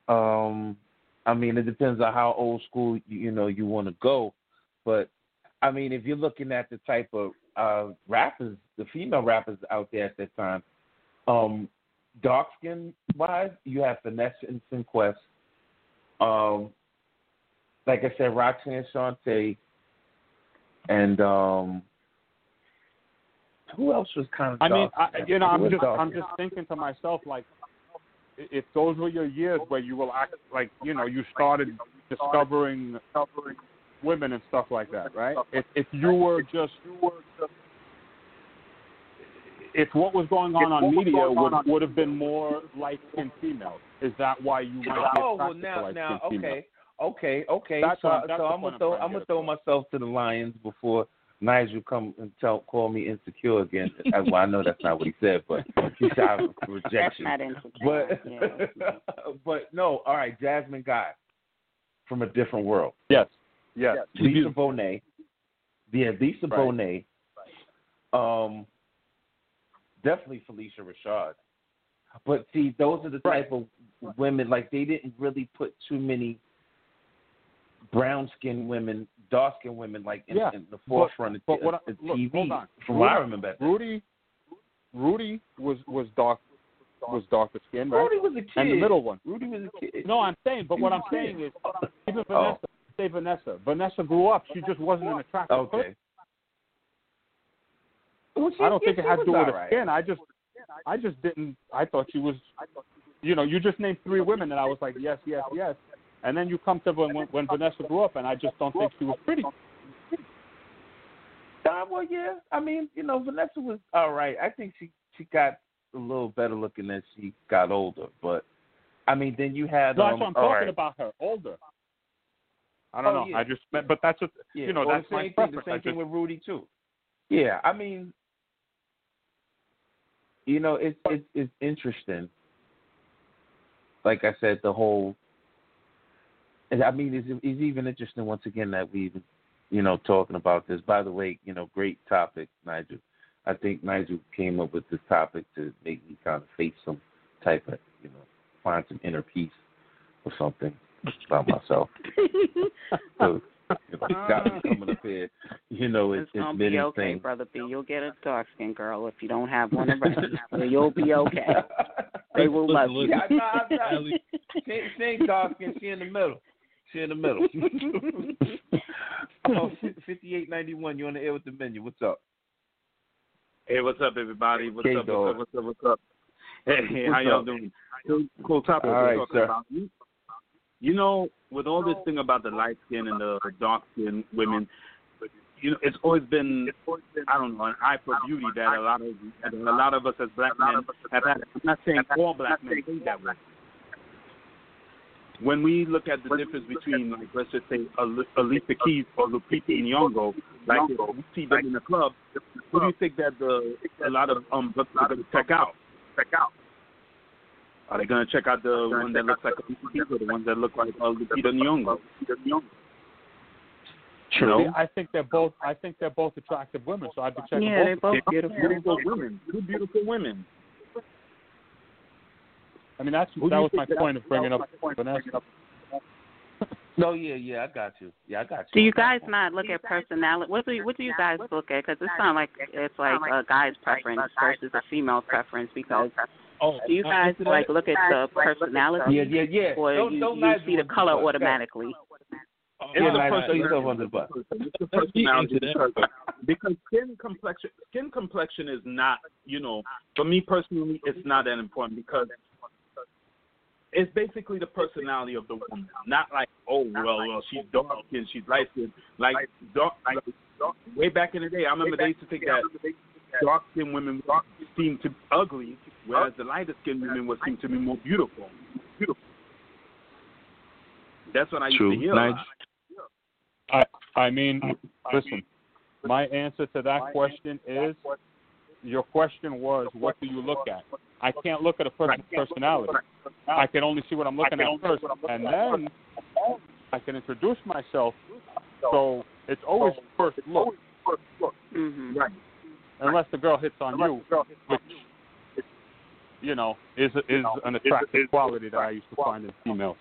[SPEAKER 2] Um, I mean, it depends on how old school you, you know you want to go, but I mean, if you're looking at the type of uh, rappers, the female rappers out there at that time, um, dark skin wise, you have Finesse and Sinquest. Um, like I said, Roxanne Shante, and um, who else was kind of?
[SPEAKER 5] I mean,
[SPEAKER 2] dark?
[SPEAKER 5] I, you know, I'm just,
[SPEAKER 2] dark
[SPEAKER 5] I'm
[SPEAKER 2] skin?
[SPEAKER 5] just thinking to myself, like, if those were your years where you will act like, you know, you started discovering women and stuff like that, right? If, if you were just, if what was going on on media would would have been more light-skinned females, is that why you might be
[SPEAKER 2] Oh well,
[SPEAKER 5] attracted
[SPEAKER 2] now,
[SPEAKER 5] to light-skinned
[SPEAKER 2] now,
[SPEAKER 5] females?
[SPEAKER 2] okay. Okay, okay.
[SPEAKER 5] That's
[SPEAKER 2] so
[SPEAKER 5] what- that's
[SPEAKER 2] so
[SPEAKER 5] the
[SPEAKER 2] I'm
[SPEAKER 5] point
[SPEAKER 2] gonna throw
[SPEAKER 5] I'm trying to
[SPEAKER 2] I'm gonna
[SPEAKER 5] get
[SPEAKER 2] throw
[SPEAKER 5] across.
[SPEAKER 2] myself to the lions before Nigel come and tell call me insecure again. I, well, I know that's not what he said, but he said I was
[SPEAKER 4] That's
[SPEAKER 2] rejection.
[SPEAKER 4] not insecure.
[SPEAKER 2] But
[SPEAKER 4] yeah.
[SPEAKER 2] but no, all right, Jasmine Guy from a different world.
[SPEAKER 5] Yes, yes.
[SPEAKER 2] Lisa Bonet. Yeah, Lisa
[SPEAKER 5] Right.
[SPEAKER 2] Bonet. Um, definitely Felicia Rashad. But see, those are the type of women, like they didn't really put too many brown skinned women, dark skinned women like in,
[SPEAKER 5] Yeah,
[SPEAKER 2] in the forefront
[SPEAKER 5] but
[SPEAKER 2] of,
[SPEAKER 5] what I-
[SPEAKER 2] of
[SPEAKER 5] look,
[SPEAKER 2] T V.
[SPEAKER 5] hold on.
[SPEAKER 2] From
[SPEAKER 5] Rudy-
[SPEAKER 2] what I remember.
[SPEAKER 5] Rudy, Rudy was was dark was darker skinned, right?
[SPEAKER 2] Rudy was a kid.
[SPEAKER 5] And the middle one.
[SPEAKER 2] Rudy was a kid.
[SPEAKER 5] No, I'm saying, but
[SPEAKER 2] He
[SPEAKER 5] what
[SPEAKER 2] was
[SPEAKER 5] I'm
[SPEAKER 2] a
[SPEAKER 5] saying
[SPEAKER 2] kid.
[SPEAKER 5] is, even
[SPEAKER 2] Oh.
[SPEAKER 5] Vanessa, say Vanessa. Vanessa grew up. She just wasn't an attractive person.
[SPEAKER 2] Okay. Well, she-
[SPEAKER 5] I don't think
[SPEAKER 2] yeah,
[SPEAKER 5] it
[SPEAKER 2] she
[SPEAKER 5] had to
[SPEAKER 2] was
[SPEAKER 5] do with
[SPEAKER 2] all
[SPEAKER 5] her
[SPEAKER 2] right.
[SPEAKER 5] skin. I just, I just didn't. I thought she was. You know, you just named three women, and I was like, yes, yes, yes. And then you come to when when Vanessa grew up, and I just don't think she was pretty.
[SPEAKER 2] Uh, well, yeah. I mean, you know, Vanessa was all right. I think she she got a little better looking as she got older. But I mean, then you had.
[SPEAKER 5] No,
[SPEAKER 2] um,
[SPEAKER 5] that's what I'm
[SPEAKER 2] all
[SPEAKER 5] talking
[SPEAKER 2] right.
[SPEAKER 5] about. Her older. I don't
[SPEAKER 2] Oh,
[SPEAKER 5] know.
[SPEAKER 2] yeah.
[SPEAKER 5] I just, but that's what
[SPEAKER 2] Yeah.
[SPEAKER 5] you know.
[SPEAKER 2] Well,
[SPEAKER 5] That's
[SPEAKER 2] the
[SPEAKER 5] my
[SPEAKER 2] same thing.
[SPEAKER 5] preference.
[SPEAKER 2] The
[SPEAKER 5] I
[SPEAKER 2] same thing
[SPEAKER 5] just,
[SPEAKER 2] with Rudy too. Yeah, I mean, you know, it's it's it's interesting. Like I said, the whole. And I mean, it's, it's even interesting once again that we even, you know, talking about this. By the way, you know, great topic, Nigel. I think Nigel came up with this topic to make me kind of face some type of, you know, find some inner peace or something about myself. So, you know, got me coming up here, you know,
[SPEAKER 4] It's
[SPEAKER 2] it's
[SPEAKER 4] gonna
[SPEAKER 2] admitting
[SPEAKER 4] be okay,
[SPEAKER 2] things.
[SPEAKER 4] brother B. You'll get a dark skinned girl if you don't have one already. So you'll be okay. They will
[SPEAKER 6] Listen,
[SPEAKER 4] love you.
[SPEAKER 6] listen.
[SPEAKER 2] Yeah, nah, nah.
[SPEAKER 6] Allie,
[SPEAKER 2] She, she ain't dark skin. She in the middle. She in the middle. Oh, fifty-eight ninety-one. You on the air with the menu? What's up?
[SPEAKER 7] Hey, what's up, everybody? What's
[SPEAKER 2] Hey,
[SPEAKER 7] up?
[SPEAKER 2] dog.
[SPEAKER 7] What's up? What's up? What's up? Hey, hey,
[SPEAKER 2] What's
[SPEAKER 7] how y'all
[SPEAKER 2] up?
[SPEAKER 7] doing? Cool, cool topic
[SPEAKER 2] All
[SPEAKER 7] we're
[SPEAKER 2] right,
[SPEAKER 7] talking
[SPEAKER 2] sir.
[SPEAKER 7] about. You, you know, with all this thing about the light skin and the dark skin women, you know, it's always been, I don't know, an eye for beauty that a lot of that a lot of us as black men have had. I'm not saying all black men think that way. When we look at the difference between, like, let's just say, Ali- Alicia Keys or Lupita Nyong'o, like, if you see them in the club, who do you think that the a lot of um books are going to check out? Check out. Are they going to check out the one that looks like Alicia Keys or the ones that look like uh, Lupita Nyong'o?
[SPEAKER 2] True.
[SPEAKER 5] I think they're both. I think they're both attractive women. So I'd be checking
[SPEAKER 4] Yeah, they're
[SPEAKER 5] both.
[SPEAKER 4] both beautiful.
[SPEAKER 7] Beautiful women. Two beautiful women.
[SPEAKER 5] I mean, that's
[SPEAKER 7] Who do
[SPEAKER 5] that
[SPEAKER 7] you
[SPEAKER 5] was my
[SPEAKER 7] think that-
[SPEAKER 5] point of bringing up Vanessa.
[SPEAKER 2] No, yeah, yeah, I got you. Yeah, I got you.
[SPEAKER 4] Do you guys not look at personality? What do you, what do you guys look at? Because it sounds like it's like a guy's preference versus a female preference. Because
[SPEAKER 6] oh,
[SPEAKER 4] do you guys like look at the personality,
[SPEAKER 2] Yeah, yeah, yeah.
[SPEAKER 4] or
[SPEAKER 2] Don't-
[SPEAKER 4] you,
[SPEAKER 2] don't
[SPEAKER 4] you
[SPEAKER 2] lie
[SPEAKER 4] see
[SPEAKER 2] to
[SPEAKER 4] the
[SPEAKER 2] us.
[SPEAKER 4] color
[SPEAKER 2] Go ahead.
[SPEAKER 4] automatically?
[SPEAKER 2] Yeah,
[SPEAKER 7] It's the
[SPEAKER 2] Nigel, throw
[SPEAKER 7] personality.
[SPEAKER 2] yourself under the bus.
[SPEAKER 7] It's the
[SPEAKER 6] Let's get
[SPEAKER 7] personality
[SPEAKER 6] into
[SPEAKER 7] because, because skin complexion skin complexion is not, you know, for me personally, it's not that important because it's basically the personality of the woman. Not like, oh well, well she's dark skinned, she's light skinned. Like dark, like way back in the day, I remember they used to think that dark skinned women seemed to be ugly, whereas the lighter skinned women would seem to be more beautiful. Beautiful. That's what I used
[SPEAKER 2] True.
[SPEAKER 7] to hear.
[SPEAKER 2] Nice.
[SPEAKER 7] A lot.
[SPEAKER 5] I I mean, listen. My answer to that question is, your question was, what do you look at? I can't look at a person's personality. I can only see what I'm looking at first, and then I can introduce myself. So it's always first look,
[SPEAKER 4] Mm-hmm.
[SPEAKER 7] Right.
[SPEAKER 5] unless the girl hits on you, which you know, is is an attractive quality that I used to find in females.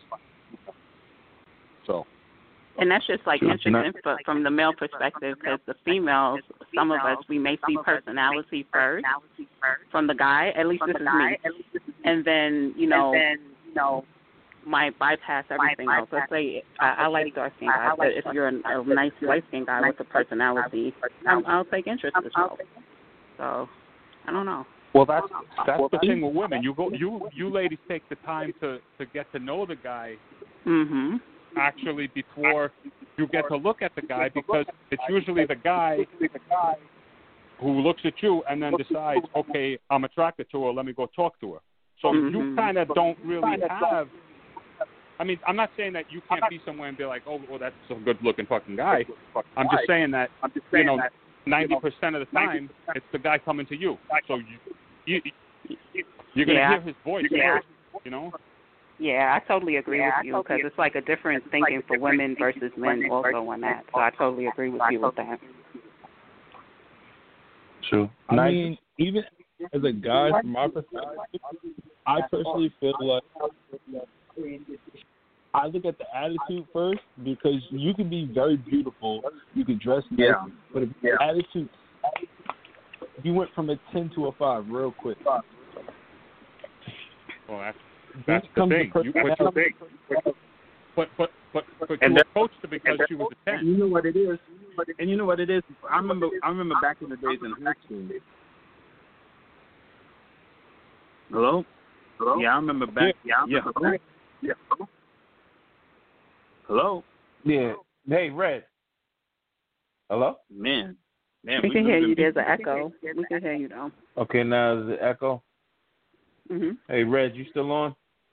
[SPEAKER 5] So.
[SPEAKER 4] And that's just like interesting for, from the male perspective, because the females, some of us, we may see personality first from the guy. At least this is me, and then you know, might bypass everything else. Let's say I, I like dark skin guys, but if you're a, a nice light skin guy with a personality, I'm, I'll take interest as well. So I don't know.
[SPEAKER 5] Well, that's that's the thing with women. You go, you you ladies take the time to to get to know the guy.
[SPEAKER 4] Mm-hmm.
[SPEAKER 5] Actually, before you get to look at the guy, because it's usually the guy who looks at you and then decides, okay, I'm attracted to her, let me go talk to her. So
[SPEAKER 4] mm-hmm.
[SPEAKER 5] you kind of don't really have, I mean, I'm not saying that you can't be somewhere and be like, oh, well, that's a good-looking fucking guy. I'm just saying that, you know, ninety percent of the time, it's the guy coming to you. So you, you, you're going to
[SPEAKER 4] yeah.
[SPEAKER 5] hear his voice
[SPEAKER 4] yeah.
[SPEAKER 5] first, you know?
[SPEAKER 4] Yeah, I totally agree yeah, with you because it's like a different thinking for women versus men also on that. So I totally agree with you with that.
[SPEAKER 2] True.
[SPEAKER 6] I nice. mean, even as a guy, from my perspective, I personally feel like I look at the attitude first because you can be very beautiful, you can dress nice, yeah. but if your yeah. attitude, you went from a ten to a five real quick.
[SPEAKER 5] Well, that's That's the thing. You, but, you, but, but, but, but you approached her because she was a ten.
[SPEAKER 7] You know what it is, and you know what it is. I remember, I remember back in the days in high school. Hello, hello. Yeah, I remember back. Yeah, I remember yeah. back. Yeah. Hello.
[SPEAKER 2] Yeah. Hey, Red. Hello.
[SPEAKER 7] Man, man.
[SPEAKER 4] We, we can hear you. There's an echo. We can hear you though.
[SPEAKER 2] Okay, now is the echo.
[SPEAKER 4] Mhm.
[SPEAKER 2] Hey, Red, you still on?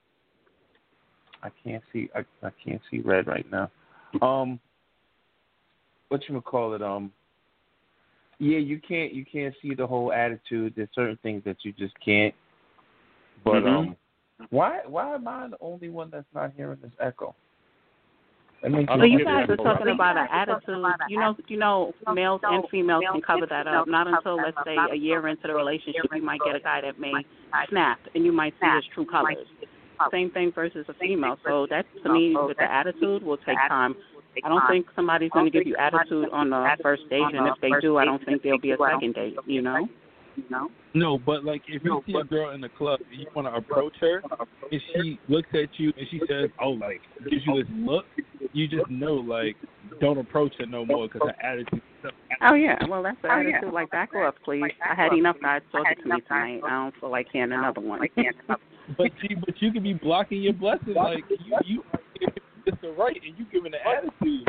[SPEAKER 2] I can't see. I, I can't see Red right now. Um, what you call it? Um, yeah, you can't. You can't see the whole attitude. There's certain things that you just can't. But
[SPEAKER 7] mm-hmm.
[SPEAKER 2] um, why why am I the only one that's not hearing this echo?
[SPEAKER 4] So you guys are talking about an attitude. You know, you know, males and females can cover that up. Not until, let's say, a year into the relationship, you might get a guy that may snap, and you might see his true colors. Same thing versus a female. So that, to me, with the attitude, will take time. I don't think somebody's going to give you attitude on the first date, and if they do, I don't think there'll be a second date. You know.
[SPEAKER 6] No, but like if you see a girl in the club and you want to approach her, and she looks at you and she says, "Oh, like," gives you this look, you just know like don't approach her no more because her attitude.
[SPEAKER 4] Oh yeah, well that's the attitude. Oh, yeah. Like back off, please. I had enough guys talking to me tonight. I don't feel like hearing another one.
[SPEAKER 6] but you, but you could be blocking your blessings. Like you, you it's the right, and you giving the attitude.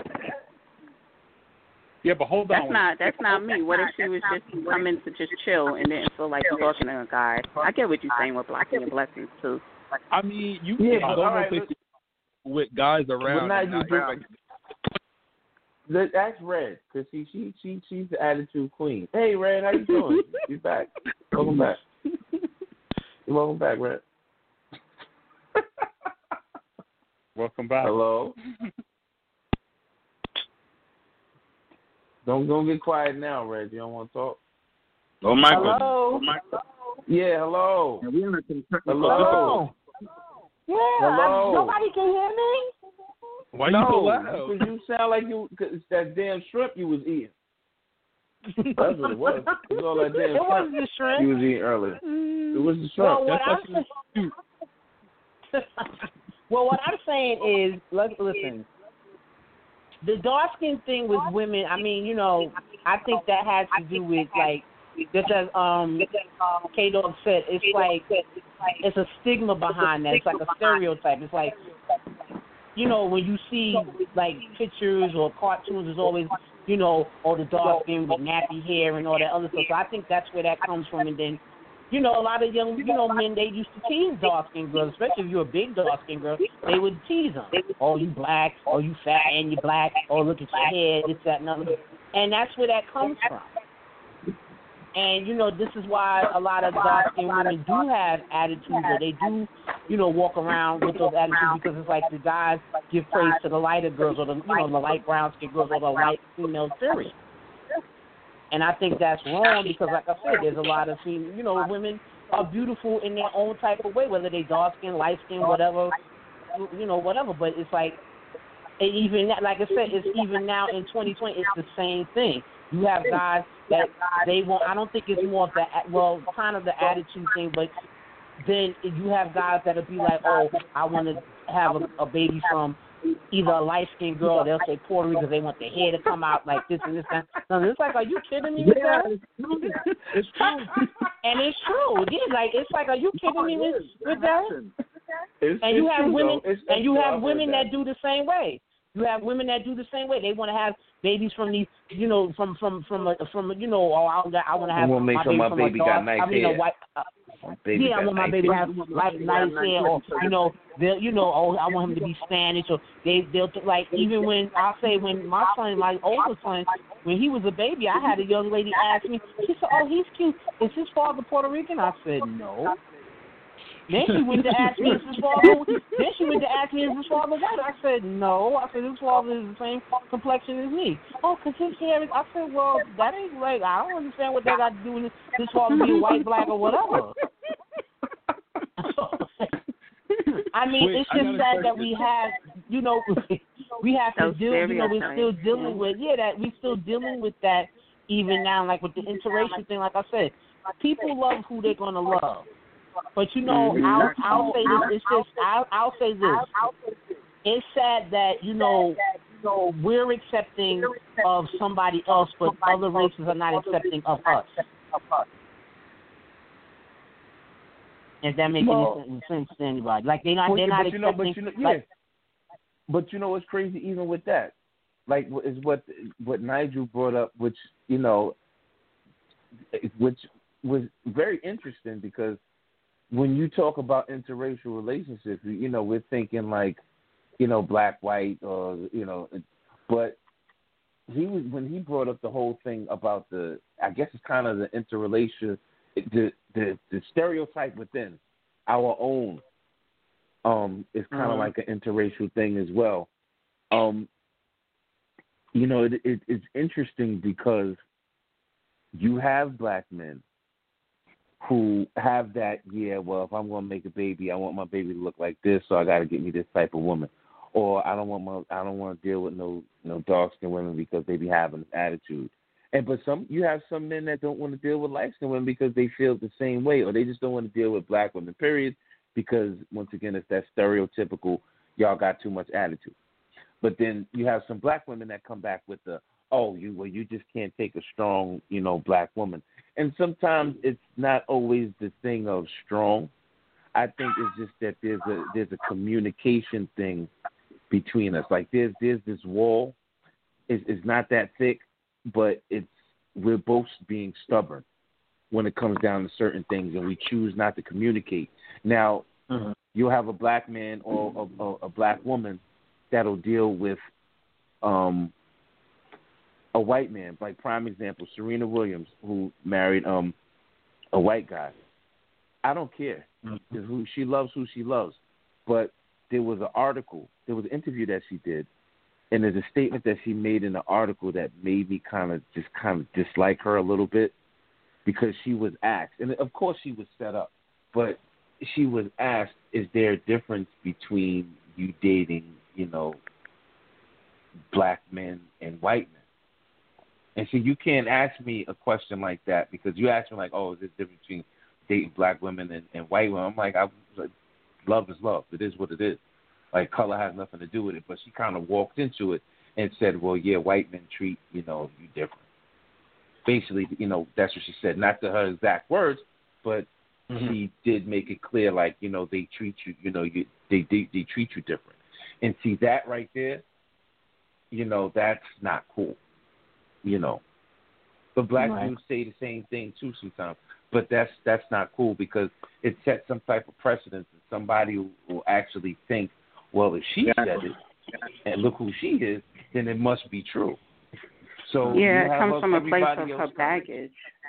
[SPEAKER 5] Yeah, but hold
[SPEAKER 4] that's
[SPEAKER 5] on.
[SPEAKER 4] That's not that's not me. What if she was just coming to just chill and didn't feel like talking to a guy? I get what you're saying with blocking your blessings too.
[SPEAKER 6] I mean, you yeah, can go right, with guys around.
[SPEAKER 2] Well, now you like, the, that's Red, cause she she she she's the attitude queen. Hey, Red, how you doing? You back? Welcome back. Welcome back, Red.
[SPEAKER 5] Welcome back.
[SPEAKER 2] Hello. Don't don't get quiet now, Red. You don't want to talk.
[SPEAKER 7] Oh my God.
[SPEAKER 2] Hello. Oh, yeah, hello.
[SPEAKER 7] Hello.
[SPEAKER 2] Hello.
[SPEAKER 8] Yeah.
[SPEAKER 2] Hello.
[SPEAKER 8] I, nobody can hear me.
[SPEAKER 6] Why
[SPEAKER 2] no,
[SPEAKER 6] you so loud?
[SPEAKER 2] Because you sound like you. Cause it's that damn shrimp you was eating. That's what it was. It was all that damn
[SPEAKER 8] it
[SPEAKER 2] shrimp,
[SPEAKER 8] was the shrimp
[SPEAKER 2] you was eating earlier.
[SPEAKER 8] Mm.
[SPEAKER 2] It was the shrimp.
[SPEAKER 8] Well, what I'm saying, well, what I'm saying is, look, listen. The dark skin thing with women, I mean, you know, I think that has to do with, like, just as um, K-Dog said, it's like, it's a stigma behind that. It's like a stereotype. It's like, you know, when you see, like, pictures or cartoons, it's always, you know, all the dark skin with nappy hair and all that other stuff. So I think that's where that comes from. And then, you know, a lot of young, you know, men, they used to tease dark-skinned girls, especially if you're a big dark-skinned girl. They would tease them. Oh, you black. Oh, you fat and you black. Oh, look at your head. This, that, and other. And that's where that comes from. And, you know, this is why a lot of dark-skinned women do have attitudes, or they do, you know, walk around with those attitudes, because it's like the guys give praise to the lighter girls, or the, you know, the light brown-skinned girls, or the light female period. And I think that's wrong because, like I said, there's a lot of, you know, women are beautiful in their own type of way, whether they dark skin, light skin, whatever, you know, whatever. But it's like, it even like I said, it's even now in twenty twenty, it's the same thing. You have guys that they want. I don't think it's more of the well, kind of the attitude thing, but then you have guys that'll be like, oh, I want to have a, a baby from either a light skinned girl, or they'll say Puerto Rico because they want their hair to come out like this and this and that. No, it's like, are you kidding me with
[SPEAKER 7] Yeah,
[SPEAKER 8] that?
[SPEAKER 7] it's true. It's true.
[SPEAKER 8] And it's true. It is like it's like, are you kidding me with, with that?
[SPEAKER 2] It's,
[SPEAKER 8] And you
[SPEAKER 2] it's
[SPEAKER 8] have
[SPEAKER 2] true,
[SPEAKER 8] women,
[SPEAKER 2] though. It's,
[SPEAKER 8] and you
[SPEAKER 2] it's
[SPEAKER 8] have
[SPEAKER 2] true.
[SPEAKER 8] women
[SPEAKER 2] I've heard
[SPEAKER 8] that do the same way. You have women that do the same way. They want to have babies from these, you know, from from from a, from a, you know, oh, I, I want to have
[SPEAKER 2] I wanna make
[SPEAKER 8] my
[SPEAKER 2] sure
[SPEAKER 8] baby
[SPEAKER 2] my
[SPEAKER 8] from
[SPEAKER 2] baby
[SPEAKER 8] a
[SPEAKER 2] got
[SPEAKER 8] dark,
[SPEAKER 2] nice
[SPEAKER 8] I mean,
[SPEAKER 2] hair.
[SPEAKER 8] a white. Uh,
[SPEAKER 2] Baby
[SPEAKER 8] yeah, I
[SPEAKER 2] got
[SPEAKER 8] want my
[SPEAKER 2] nice
[SPEAKER 8] baby to
[SPEAKER 2] hair.
[SPEAKER 8] have like nice hair, or you know, they'll, you know, oh, I want him to be Spanish, or they they'll like even when I say when my son, my older son, when he was a baby, I had a young lady ask me, she said, oh, he's cute. Is his father Puerto Rican? I said no. Then she went to ask me, is his father? Then she went to ask me, is his father white? I said, no. I said, his father is the same complexion as me. Oh, because his hair is. I said, well, that ain't like, I don't understand what that got to do with his father being white, black, or whatever. I mean,
[SPEAKER 6] Wait,
[SPEAKER 8] it's
[SPEAKER 6] I got
[SPEAKER 8] just
[SPEAKER 6] a
[SPEAKER 8] sad
[SPEAKER 6] question.
[SPEAKER 8] that we have, you know, we have to
[SPEAKER 4] Those
[SPEAKER 8] deal, you know, we're still
[SPEAKER 4] stereotypes.
[SPEAKER 8] dealing with, yeah, that we're still dealing with that even now, like with the interracial thing, like I said. People love who they're going to love. But, you know,
[SPEAKER 4] Mhm.
[SPEAKER 8] I'll, I'll say this. It's just, I'll, I'll say this. It's sad that, you know, we're accepting of somebody else, but other races are not accepting of us. If that makes
[SPEAKER 2] Well,
[SPEAKER 8] any sense to anybody. Like, they're not,
[SPEAKER 2] But,
[SPEAKER 8] they're not
[SPEAKER 2] but you know,
[SPEAKER 8] accepting.
[SPEAKER 2] but you know, yeah.
[SPEAKER 8] like,
[SPEAKER 2] But you know what's crazy? Even with that, like, is what what Nigel brought up, which you know, which was very interesting because when you talk about interracial relationships, you know, we're thinking like, you know, black, white, or you know, but he was when he brought up the whole thing about the, I guess it's kind of the interrelation, the the the stereotype within our own. Um, it's kind of
[SPEAKER 8] Mhm.
[SPEAKER 2] like an interracial thing as well. Um, you know, it, it, it's interesting because you have black men who have that, yeah, well, if I'm going to make a baby, I want my baby to look like this, so I got to get me this type of woman. Or I don't want my, I don't want to deal with no no dark skinned women because they be having an attitude. And but some you have some men that don't want to deal with light skinned women because they feel the same way, or they just don't want to deal with black women. Period. Because once again, it's that stereotypical, y'all got too much attitude. But then you have some black women that come back with the, oh, you well, you just can't take a strong, you know, black woman. And sometimes it's not always the thing of strong. I think it's just that there's a there's a communication thing between us. Like there's there's this wall. It's, it's not that thick, but it's we're both being stubborn when it comes down to certain things, and we choose not to communicate. Now,
[SPEAKER 7] Mhm.
[SPEAKER 2] you'll have a black man or a, a, a black woman that'll deal with um, a white man. Like prime example, Serena Williams, who married um, a white guy. I don't care.
[SPEAKER 7] Mhm.
[SPEAKER 2] Who she loves, who she loves. But there was an article, there was an interview that she did, and there's a statement that she made in the article that made me kind of just kind of dislike her a little bit because she was asked, and of course she was set up, but she was asked, is there a difference between you dating, you know, black men and white men? And so you can't ask me a question like that because you ask me like, oh, is there a difference between dating black women and, and white women? I'm like, I like, love is love. It is what it is. Like color has nothing to do with it. But she kind of walked into it and said, well, yeah, white men treat, you know, you different. Basically, you know, that's what she said. Not to her exact words, but mm-hmm. she did make it clear, like, you know, they treat you, you know, you, they, they they treat you different. And see that right there, you know, that's not cool, you know. But black
[SPEAKER 8] right.
[SPEAKER 2] dudes say the same thing too sometimes. But that's that's not cool because it sets some type of precedence, and somebody will, will actually think, well, if she said it, and look who she is, then it must be true. So
[SPEAKER 4] yeah,
[SPEAKER 2] you
[SPEAKER 4] it
[SPEAKER 2] have
[SPEAKER 4] comes
[SPEAKER 2] a,
[SPEAKER 4] from a place of
[SPEAKER 2] else
[SPEAKER 4] her baggage.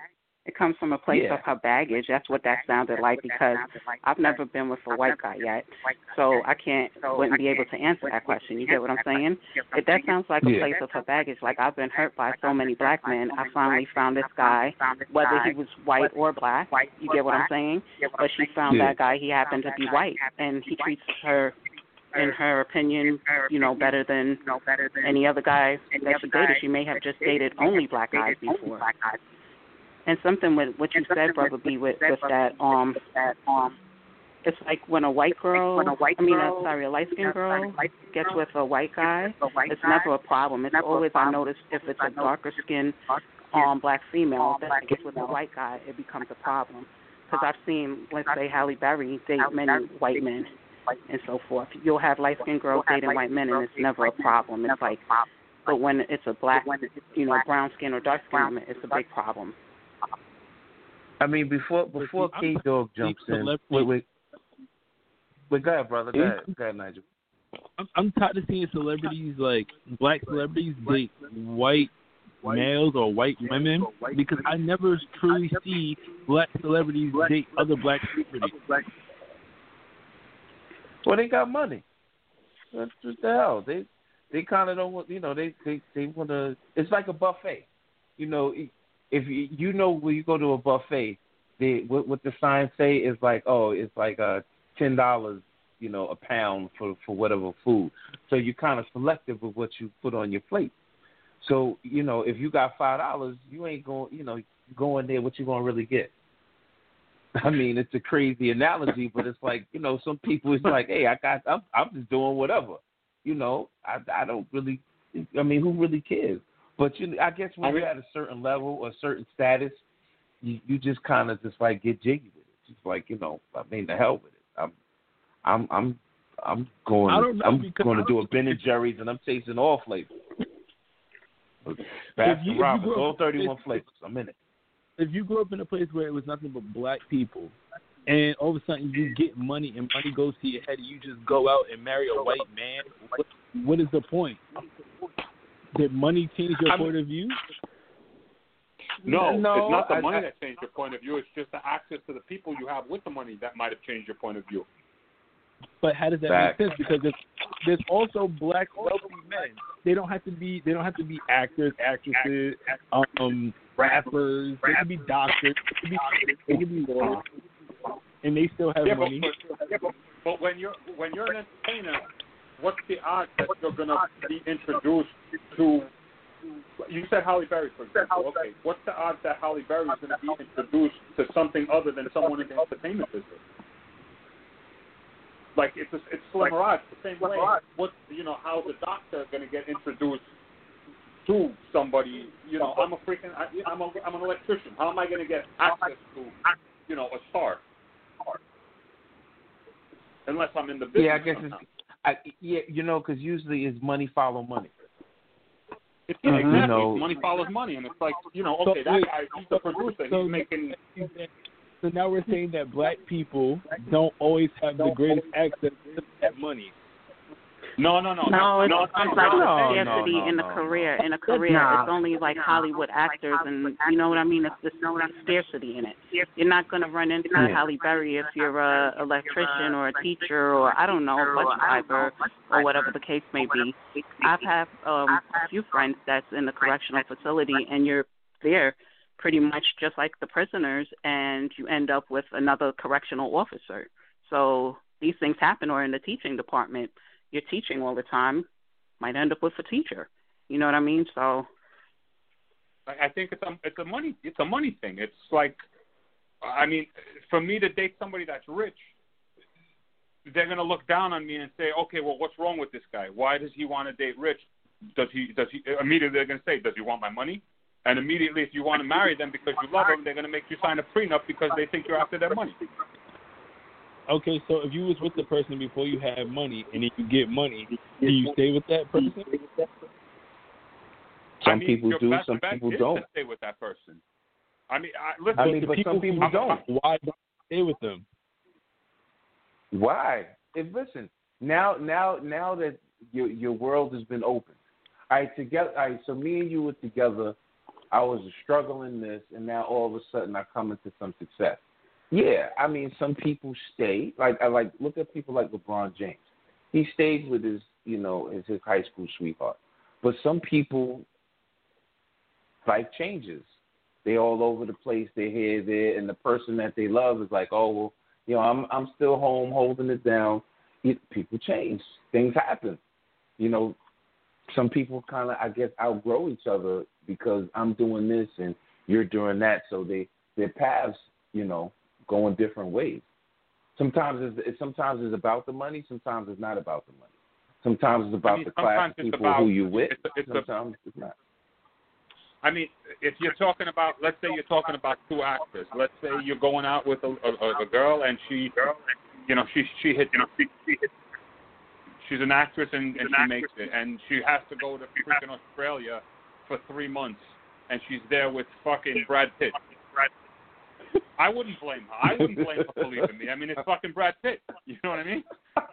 [SPEAKER 4] It comes from a place
[SPEAKER 2] Yeah.
[SPEAKER 4] of her baggage. That's what that sounded like because I've never been with a white guy yet, so I can't wouldn't be able to answer that question. You get what I'm saying? If that sounds like a
[SPEAKER 2] Yeah.
[SPEAKER 4] place of her baggage, like I've been hurt by so many black men, I finally found this guy, whether he was white or black. You get what I'm saying? But she found
[SPEAKER 2] Yeah.
[SPEAKER 4] that guy. He happened to be white, and he treats her, in her opinion, you know, better than any other guy that she dated. She may have just dated only black guys before. And something with what you said, Brother B, with, with that, um, it's like when a white girl, I mean, uh, sorry, a light-skinned girl gets with a white guy, it's never a problem. It's always, I notice, if it's a darker-skinned um, black female that gets with a white guy, it becomes a problem. Because I've seen, let's say, Halle Berry date many white men and so forth. You'll have light-skinned girls dating white men, and it's never a problem. It's like, but when it's a black, you know, brown skin or dark skin woman, it's a big problem.
[SPEAKER 2] I mean, before before K Dog jumps in, wait, wait, wait, go ahead, brother. Go ahead, go ahead, Nigel.
[SPEAKER 6] I'm, I'm tired of seeing celebrities like black celebrities date white males or white women because I never truly see black celebrities date other black celebrities.
[SPEAKER 2] Well, they got money. What the hell? They they kind of don't want, you know, they they they want to. It's like a buffet, you know. If you, you know when you go to a buffet, they what, what the signs say is like, oh, it's like uh ten dollars, you know, a pound for for whatever food. So you're kind of selective with what you put on your plate. So you know, if you got five dollars, you ain't going, you know, going there. What you gonna really get? I mean, it's a crazy analogy, but it's like, you know, some people it's like, hey, I got, I'm, I'm just doing whatever. You know, I I don't really, I mean, who really cares? But you, I guess when I mean, you're at a certain level or a certain status, you, you just kind of just like get jiggy with it. Just like, you know, I mean, the hell with it. I'm, I'm, I'm, I'm going.
[SPEAKER 6] I don't know,
[SPEAKER 2] I'm going to do a Ben and Jerry's, and I'm tasting all flavors. Baskin Robbins, all thirty-one flavors. I'm in it.
[SPEAKER 6] If you grew up in a place where it was nothing but black people, and all of a sudden you get money and money goes to your head, and you just go out and marry a white man, what, what is the point? Did money change your I point mean, of view?
[SPEAKER 5] No,
[SPEAKER 2] no,
[SPEAKER 5] it's not the
[SPEAKER 2] I,
[SPEAKER 5] money
[SPEAKER 2] I,
[SPEAKER 5] that changed your point of view. It's just the access to the people you have with the money that might have changed your point of view.
[SPEAKER 6] But how does that
[SPEAKER 2] Back.
[SPEAKER 6] make sense? Because there's, there's also black wealthy men. They don't have to be. They don't have to be actors, actresses, um, rappers. They can be doctors. They can be, they can be lawyers, and they still have
[SPEAKER 5] yeah,
[SPEAKER 6] money.
[SPEAKER 5] But, yeah, but, but when you're when you're an entertainer, what's the odds that you're going to be introduced to? You said Halle Berry, for example. Okay, what's the odds that Halle Berry is going to be introduced to something other than someone in the entertainment business? Like it's a, it's slim odds. The same way. What you know? How's a doctor going to get introduced to somebody? You know, I'm a freaking. I, I'm a, I'm an electrician. How am I going to get access to, you know, a star? Unless I'm in the business.
[SPEAKER 2] Yeah, I guess it's. I, yeah, you know, because usually it's money follow money.
[SPEAKER 5] It's, yeah, exactly.
[SPEAKER 2] You know,
[SPEAKER 5] money follows money, and it's like, you know, okay, so, that guy, he's the producer,
[SPEAKER 6] so,
[SPEAKER 5] he's making.
[SPEAKER 6] So now we're saying that black people don't always have the greatest access to that money.
[SPEAKER 5] No, no, no,
[SPEAKER 4] no.
[SPEAKER 5] No,
[SPEAKER 4] it's
[SPEAKER 5] no,
[SPEAKER 4] like
[SPEAKER 5] no,
[SPEAKER 4] a
[SPEAKER 2] no,
[SPEAKER 4] scarcity
[SPEAKER 2] no, no,
[SPEAKER 4] in a
[SPEAKER 2] no,
[SPEAKER 4] career.
[SPEAKER 2] no.
[SPEAKER 4] In a career,
[SPEAKER 8] nah.
[SPEAKER 4] it's only like Hollywood actors, and you know what I mean. It's just no scarcity in it. You're not going to run into
[SPEAKER 2] Yeah.
[SPEAKER 4] Halle Berry if you're a electrician or a teacher or I don't know, a bus driver or whatever the case may be. I've had um, a few friends that's in the correctional facility, and you're there pretty much just like the prisoners, and you end up with another correctional officer. So these things happen, or in the teaching department. You're teaching all the time, might end up with a teacher. You know what I mean? So
[SPEAKER 5] I think it's a it's a money it's a money thing. It's like, I mean, for me to date somebody that's rich, they're gonna look down on me and say, okay, well, what's wrong with this guy? Why does he want to date rich? Does he does he immediately they're gonna say, does he want my money? And immediately, if you want to marry them because you love them, they're gonna make you sign a prenup because they think you're after their money.
[SPEAKER 6] Okay, so if you was with the person before you had money, and then you get money, do you stay with that person?
[SPEAKER 2] Some
[SPEAKER 5] I mean,
[SPEAKER 2] people
[SPEAKER 5] your
[SPEAKER 2] do,
[SPEAKER 5] best
[SPEAKER 2] some
[SPEAKER 5] bet
[SPEAKER 2] people
[SPEAKER 5] is
[SPEAKER 2] don't.
[SPEAKER 5] to stay with that person. I mean, I, listen.
[SPEAKER 2] I mean, but
[SPEAKER 6] people
[SPEAKER 2] some people
[SPEAKER 6] who,
[SPEAKER 2] don't.
[SPEAKER 6] Why don't you stay with them?
[SPEAKER 2] Why? If listen, now, now, now that your your world has been opened, all right, together. All right, so me and you were together I was struggling this, and now all of a sudden I come into some success. Yeah, I mean, some people stay. Like I like look at people like LeBron James. He stayed with his, you know, his, his high school sweetheart. But some people, life changes. They all over the place. They're here, there, and the person that they love is like, oh, well, you know, I'm I'm still home holding it down. It, people change. Things happen. You know, some people kind of, I guess, outgrow each other because I'm doing this and you're doing that. So they their paths, you know, go in different ways. Sometimes it's, it's sometimes it's about the money. Sometimes it's not about the money. Sometimes it's about I mean, the class of people about, who you with. It's, it's sometimes a, it's not.
[SPEAKER 5] I mean, if you're talking about, let's say you're talking about two actors. Let's say you're going out with a, a, a girl and she, you know, she she hit, you know, she, she hit. She's an actress and, and she makes it, and she has to go to freaking Australia for three months, and she's there with fucking Brad Pitt. I wouldn't blame her. I wouldn't blame her for leaving me. I mean, it's fucking Brad Pitt. You know what I mean?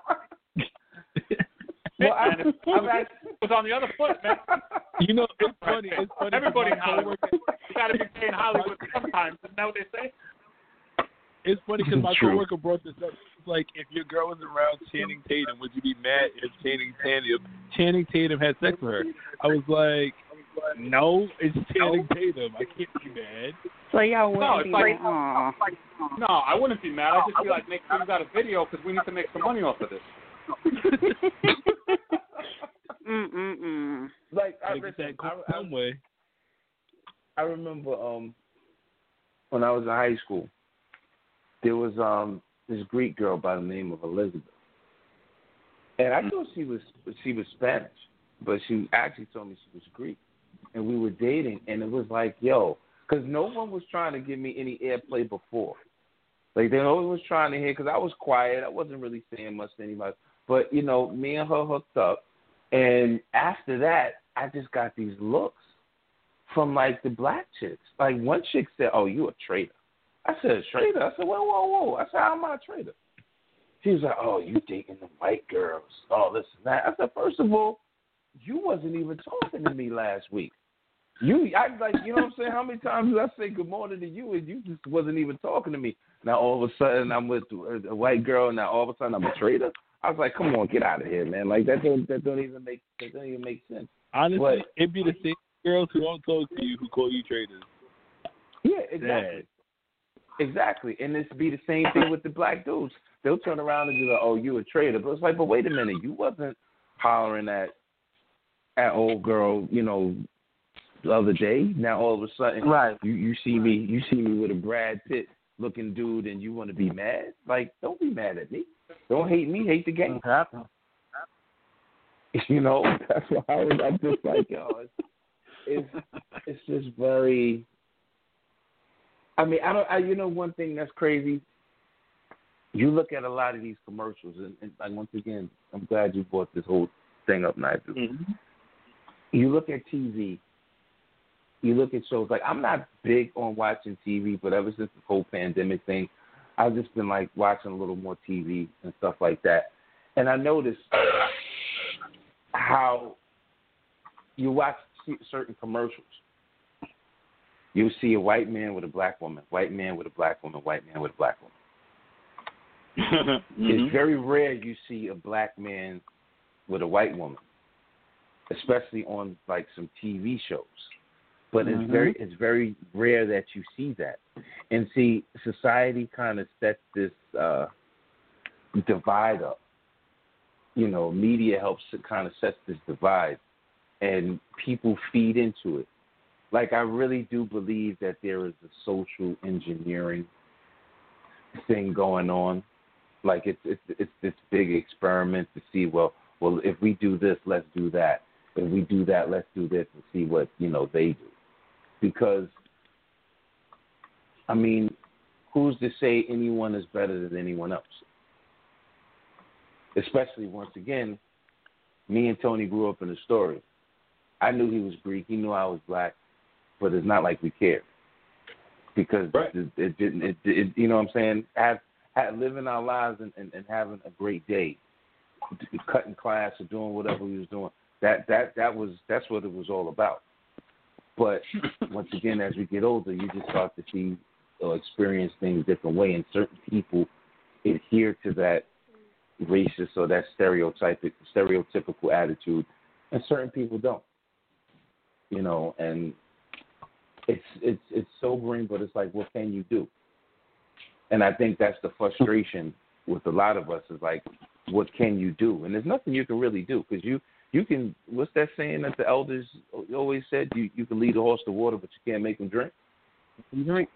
[SPEAKER 2] Well, I,
[SPEAKER 5] man, it was on the other foot, man.
[SPEAKER 6] You know, it's funny. It's funny.
[SPEAKER 5] Everybody in Hollywood. You got to be paying Hollywood sometimes. Isn't that what they say?
[SPEAKER 6] It's funny because my coworker brought this up. It's like, if your girl was around Channing Tatum, would you be mad if Channing Tatum Channing Tatum had sex with her? I was like, no, it's Channing Tatum. I can't be mad.
[SPEAKER 4] So y'all wouldn't
[SPEAKER 5] no, it's
[SPEAKER 4] be
[SPEAKER 5] like,
[SPEAKER 4] mad.
[SPEAKER 5] No, I wouldn't be mad. I'd just be like, make sure you got a video because we need to make some money off of this.
[SPEAKER 4] mm mm mm.
[SPEAKER 2] Like I,
[SPEAKER 6] like
[SPEAKER 2] listen,
[SPEAKER 6] that
[SPEAKER 2] I, I,
[SPEAKER 6] way.
[SPEAKER 2] I remember um when I was in high school, there was um this Greek girl by the name of Elizabeth, and I thought she was she was Spanish, but she actually told me she was Greek, and we were dating, and it was like, yo, because no one was trying to give me any airplay before. Like, they always was trying to hear, because I was quiet. I wasn't really saying much to anybody. But, you know, me and her hooked up. And after that, I just got these looks from, like, the black chicks. Like, one chick said, oh, you a traitor. I said, a traitor? I said, whoa, whoa, whoa. I said, how am I a traitor? She was like, oh, you dating the white girls, all this and that. I said, first of all, you wasn't even talking to me last week. You, I like, you know what I'm saying? How many times did I say good morning to you and you just wasn't even talking to me? Now all of a sudden I'm with a white girl. And now all of a sudden I'm a traitor. I was like, come on, get out of here, man. Like that don't that don't even make that don't even make sense.
[SPEAKER 6] Honestly,
[SPEAKER 2] but,
[SPEAKER 6] it'd be the same girls who don't talk to you who call you traitors.
[SPEAKER 2] Yeah, exactly, Dad. exactly. And it's be the same thing with the black dudes. They'll turn around and be like, oh, you a traitor. But it's like, but wait a minute, you wasn't hollering at at old girl, you know, the other day. Now all of a sudden,
[SPEAKER 8] right.
[SPEAKER 2] you, you see me, you see me with a Brad Pitt looking dude, and you want to be mad? Like, don't be mad at me. Don't hate me. Hate the game. You know, that's why I was. I'm just like, yo, it's, it's it's just very. I mean, I don't. I, you know, one thing that's crazy. You look at a lot of these commercials, and, and, and once again, I'm glad you brought this whole thing up, Nigel.
[SPEAKER 8] Mm-hmm.
[SPEAKER 2] You look at T V. You look at shows, like, I'm not big on watching T V, but ever since the whole pandemic thing, I've just been, like, watching a little more T V and stuff like that. And I noticed how you watch certain commercials. You'll see a white man with a black woman, white man with a black woman, white man with a black woman. mm-hmm. It's very rare you see a black man with a white woman, especially on, like, some T V shows. But
[SPEAKER 8] mm-hmm.
[SPEAKER 2] it's very it's very rare that you see that. And see, society kind of sets this uh, divide up. You know, media helps to kind of set this divide, and people feed into it. Like, I really do believe that there is a social engineering thing going on. Like, it's it's it's this big experiment to see, well, well, if we do this, let's do that. If we do that, let's do this, and see what, you know, they do. Because, I mean, who's to say anyone is better than anyone else? Especially, once again, me and Tony grew up in a story. I knew he was Greek. He knew I was black. But it's not like we cared. Because right. it, it didn't, it, it, you know what I'm saying? Have, have, living our lives and, and, and having a great day, cutting class or doing whatever we was doing, that, that, that was, that's what it was all about. But once again, as we get older, you just start to see or experience things a different way, and certain people adhere to that racist or that stereotypic stereotypical attitude, and certain people don't. You know, and it's it's it's sobering, but it's like, what can you do? And I think that's the frustration with a lot of us is like, what can you do? And there's nothing you can really do because you. You can, what's that saying that the elders always said? You you can lead a horse to water, but you can't make him drink.
[SPEAKER 6] Drink.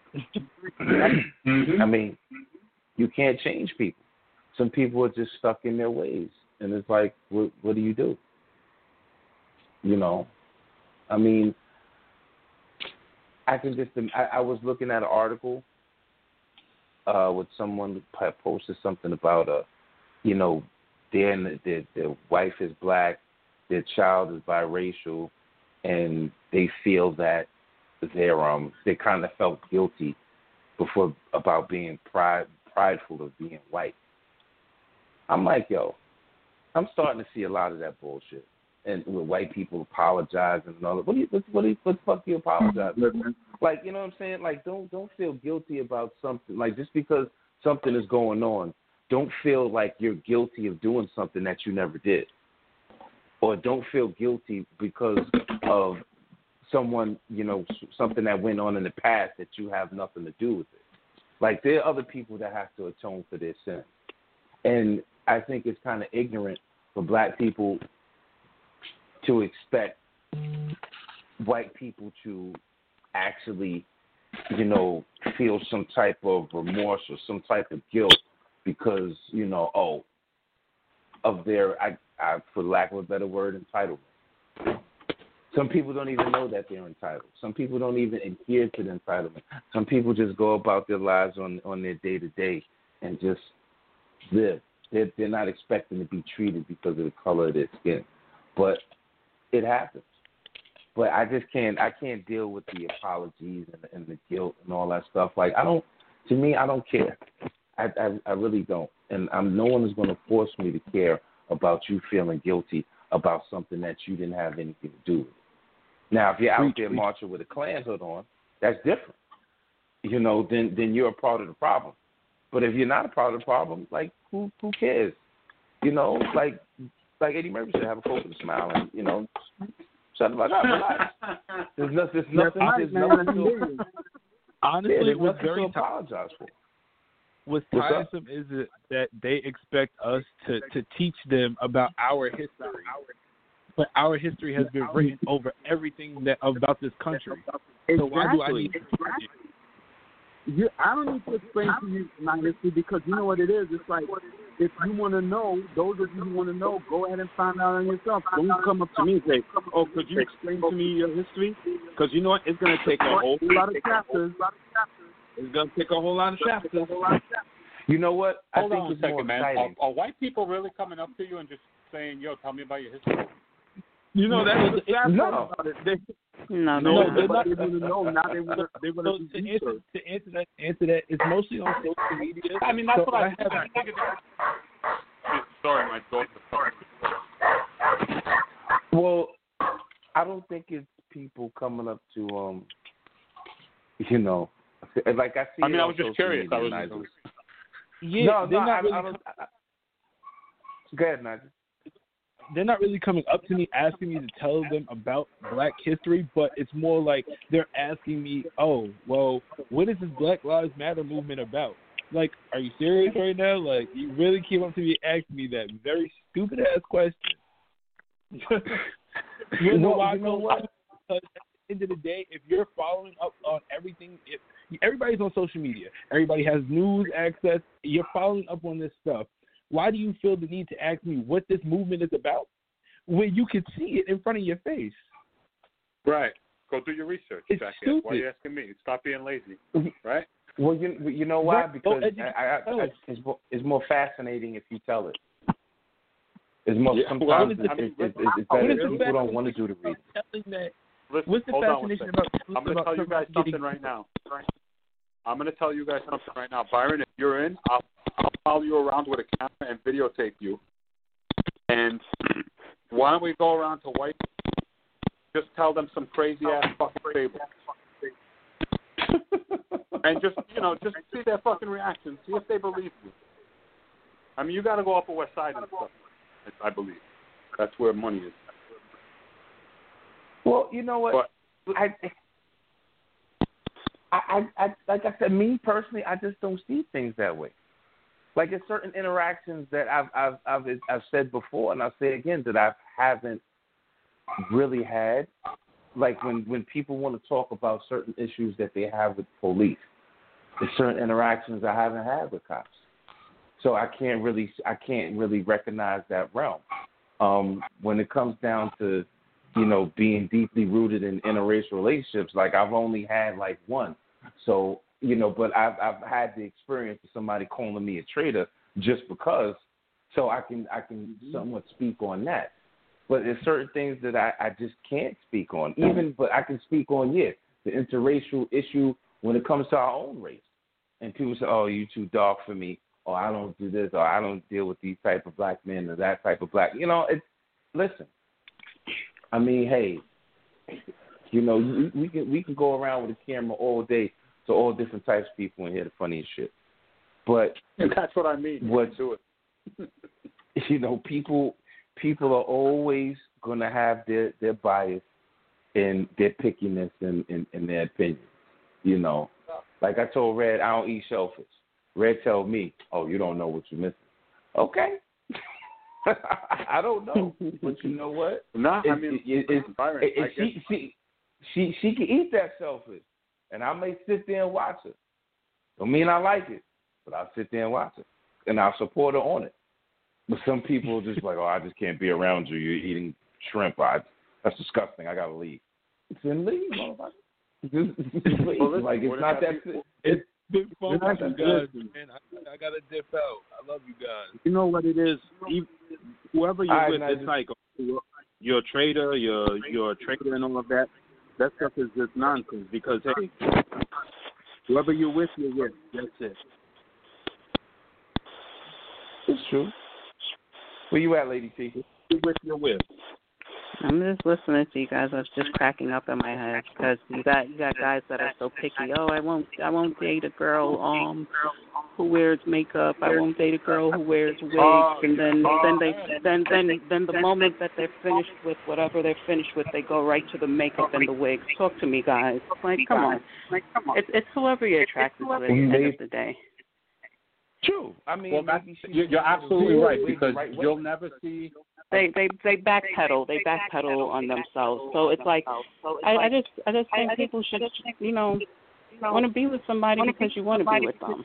[SPEAKER 2] I mean, you can't change people. Some people are just stuck in their ways, and it's like, what what do you do? You know, I mean, I can just. I, I was looking at an article uh, with someone who posted something about a, you know, their their their wife is black. Their child is biracial, and they feel that they're um they kind of felt guilty before about being pride prideful of being white. I'm like, yo, I'm starting to see a lot of that bullshit, and with white people apologizing and all that. What do you what what, do you, what the fuck do you apologize? Like, you know what I'm saying? Like, don't don't feel guilty about something. Like, just because something is going on, don't feel like you're guilty of doing something that you never did. Or don't feel guilty because of someone, you know, something that went on in the past that you have nothing to do with it. Like, there are other people that have to atone for their sins. And I think it's kind of ignorant for black people to expect white people to actually, you know, feel some type of remorse or some type of guilt because, you know, oh, of their, I, I, for lack of a better word, entitlement. Some people don't even know that they're entitled. Some people don't even adhere to the entitlement. Some people just go about their lives on, on their day-to-day and just live. They're, they're not expecting to be treated because of the color of their skin. But it happens. But I just can't, I can't deal with the apologies and, and the guilt and all that stuff. Like, I don't, to me, I don't care. I, I, I really don't. And I'm, no one is going to force me to care about you feeling guilty about something that you didn't have anything to do with. Now, if you're out there marching with a Klan hood on, that's different. You know, then then you're a part of the problem. But if you're not a part of the problem, like, who who cares? You know, like like Eddie Murphy said, have a coke and a smile, and, you know, shut the fuck up, relax. There's, no, there's nothing, there's nothing to,
[SPEAKER 6] honestly,
[SPEAKER 2] yeah, there's
[SPEAKER 6] what's
[SPEAKER 2] nothing
[SPEAKER 6] very
[SPEAKER 2] to apologize for.
[SPEAKER 6] What's
[SPEAKER 2] What's
[SPEAKER 6] tiresome is it that they expect us to, to teach them about our history, but our history has been written over everything that about this country.
[SPEAKER 7] Exactly.
[SPEAKER 6] So why do I need to teach it?
[SPEAKER 7] You, I don't need to explain to you my history because you know what it is. It's like, if you want to know, those of you who want to know, go ahead and find out on yourself. Don't come up to me and say, oh, could you explain to me your history? Because you know what? It's going to take a whole lot of chapters. It's going to take a whole lot of chapters.
[SPEAKER 2] You know what? I
[SPEAKER 5] Hold
[SPEAKER 2] think
[SPEAKER 5] on a
[SPEAKER 2] it's
[SPEAKER 5] second,
[SPEAKER 2] more
[SPEAKER 5] man.
[SPEAKER 2] exciting.
[SPEAKER 5] Are, are white people really coming up to you and just saying, yo, tell me about your history?
[SPEAKER 7] You know, that's the sad
[SPEAKER 2] No.
[SPEAKER 7] part about it. They,
[SPEAKER 4] No,
[SPEAKER 7] no,
[SPEAKER 4] no,
[SPEAKER 7] they're
[SPEAKER 6] not.
[SPEAKER 7] not able to know. Now they want to they
[SPEAKER 6] So
[SPEAKER 7] want
[SPEAKER 6] to
[SPEAKER 7] to
[SPEAKER 6] answer, to answer that, answer that, it's mostly on social media.
[SPEAKER 5] I mean, that's
[SPEAKER 6] so
[SPEAKER 5] what I,
[SPEAKER 6] I have.
[SPEAKER 5] I think. Sorry, my daughter.
[SPEAKER 2] Well, I don't think it's people coming up to, um, you know, like I see.
[SPEAKER 5] I mean,
[SPEAKER 2] it
[SPEAKER 5] I
[SPEAKER 2] on
[SPEAKER 5] was just
[SPEAKER 2] social
[SPEAKER 5] curious. I
[SPEAKER 2] media,
[SPEAKER 5] was.
[SPEAKER 2] Nigel.
[SPEAKER 6] Yeah,
[SPEAKER 2] no,
[SPEAKER 6] they're
[SPEAKER 2] no,
[SPEAKER 6] not
[SPEAKER 2] I,
[SPEAKER 6] really.
[SPEAKER 2] I don't. I, go ahead, Nigel.
[SPEAKER 6] They're not really coming up to me asking me to tell them about Black history, but it's more like they're asking me, oh, well, what is this Black Lives Matter movement about? Like, are you serious right now? Like, you really came up to me asking me that very stupid ass question. You know why?
[SPEAKER 2] You know what?
[SPEAKER 6] Because at the end of the day, if you're following up on everything, if, everybody's on social media. Everybody has news access. You're following up on this stuff. Why do you feel the need to ask me what this movement is about when you can see it in front of your face?
[SPEAKER 5] Right. Go do your research.
[SPEAKER 6] It's
[SPEAKER 5] Jackass.
[SPEAKER 6] stupid.
[SPEAKER 5] Why are you asking me? Stop being lazy. Right?
[SPEAKER 2] Well, you you know why?
[SPEAKER 6] Right.
[SPEAKER 2] Because
[SPEAKER 6] Oh,
[SPEAKER 2] I, I, I, it's, more, it's more fascinating if you tell it. It's more
[SPEAKER 5] Yeah,
[SPEAKER 2] sometimes
[SPEAKER 5] well,
[SPEAKER 2] it's,
[SPEAKER 5] I mean,
[SPEAKER 2] it's, it's,
[SPEAKER 5] listen,
[SPEAKER 2] it's better
[SPEAKER 6] what is
[SPEAKER 2] if
[SPEAKER 6] the
[SPEAKER 2] people don't want to do the reading.
[SPEAKER 6] Telling that,
[SPEAKER 5] Listen,
[SPEAKER 6] what's the
[SPEAKER 5] hold on one
[SPEAKER 6] fascination
[SPEAKER 5] second.
[SPEAKER 6] about?
[SPEAKER 5] I'm going to
[SPEAKER 6] about
[SPEAKER 5] tell you guys
[SPEAKER 6] getting-
[SPEAKER 5] something right now. I'm going to tell you guys something right now. Byron, if you're in, I'll, I'll follow you around with a camera and videotape you. And why don't we go around to white just tell them some crazy ass fucking fable. And just, you know, just see their fucking reaction. See if they believe you. I mean, you got to go off of West Side and stuff, I believe. That's where money is.
[SPEAKER 2] Well, you know what? But, I, I, I, like I said, me personally, I just don't see things that way. Like, there's certain interactions that I've, I've, I've, I've said before, and I'll say again that I haven't really had. Like when, when people want to talk about certain issues that they have with police, there's certain interactions I haven't had with cops. So I can't really I can't really recognize that realm. Um, when it comes down to, you know, being deeply rooted in interracial relationships, like I've only had like one. So, you know, but I've I've had the experience of somebody calling me a traitor just because, so I can I can somewhat speak on that. But there's certain things that I, I just can't speak on. Even but I can speak on yeah, the interracial issue when it comes to our own race. And people say, "Oh, you too dark for me." Or I don't do this, or I don't deal with these type of black men, or that type of black. You know, it's listen. I mean, hey, you know, we, we can we can go around with a camera all day to all different types of people and hear the funniest shit. But
[SPEAKER 5] and that's what I mean.
[SPEAKER 2] What
[SPEAKER 5] do it?
[SPEAKER 2] You know, people people are always gonna have their, their bias and their pickiness and in, in, in their opinion. You know, like I told Red, I don't eat shellfish. Red tell me, "Oh, you don't know what you're missing." Okay, I don't know, but you know what?
[SPEAKER 5] No,
[SPEAKER 2] it,
[SPEAKER 5] I mean,
[SPEAKER 2] it, it,
[SPEAKER 5] Byron,
[SPEAKER 2] it, it,
[SPEAKER 5] I
[SPEAKER 2] she, she she she can eat that shellfish, and I may sit there and watch her. Don't mean I like it, but I'll sit there and watch it, and I'll support her on it. But some people are just like, "Oh, I just can't be around you. You're eating shrimp. I, that's disgusting. I gotta leave." Then leave, motherfucker. Just, just leave.
[SPEAKER 5] Well, listen,
[SPEAKER 2] like it's not that.
[SPEAKER 6] It's, it's been fun with you guys, man. I, I gotta dip out. I love you guys.
[SPEAKER 7] You know what it is? Whoever you're
[SPEAKER 2] I,
[SPEAKER 7] with,
[SPEAKER 2] I
[SPEAKER 7] it's
[SPEAKER 2] just,
[SPEAKER 7] like you're a trader, you're you're a trader, and all of that. That stuff is just nonsense. Because hey, whoever you're with, you're with. That's it.
[SPEAKER 2] It's true. Where you at, Lady T?
[SPEAKER 7] You're with, you're with.
[SPEAKER 4] I'm just listening to you guys. I was just cracking up in my head because you got you got guys that are so picky. Oh, I won't I won't date a girl um who wears makeup. I won't date a girl who wears wigs. And then then they then then then the moment that they're finished with whatever they're finished with, they go right to the makeup and the wigs. Talk to me, guys. Like, come on. It's it's whoever you're attracted to at the end of the day.
[SPEAKER 2] True. I mean,
[SPEAKER 5] well, that's, you're absolutely right because you'll never see.
[SPEAKER 4] They they they backpedal. They backpedal on themselves. So it's like I, I just I just think people should you know want to be with somebody because you want to be with them.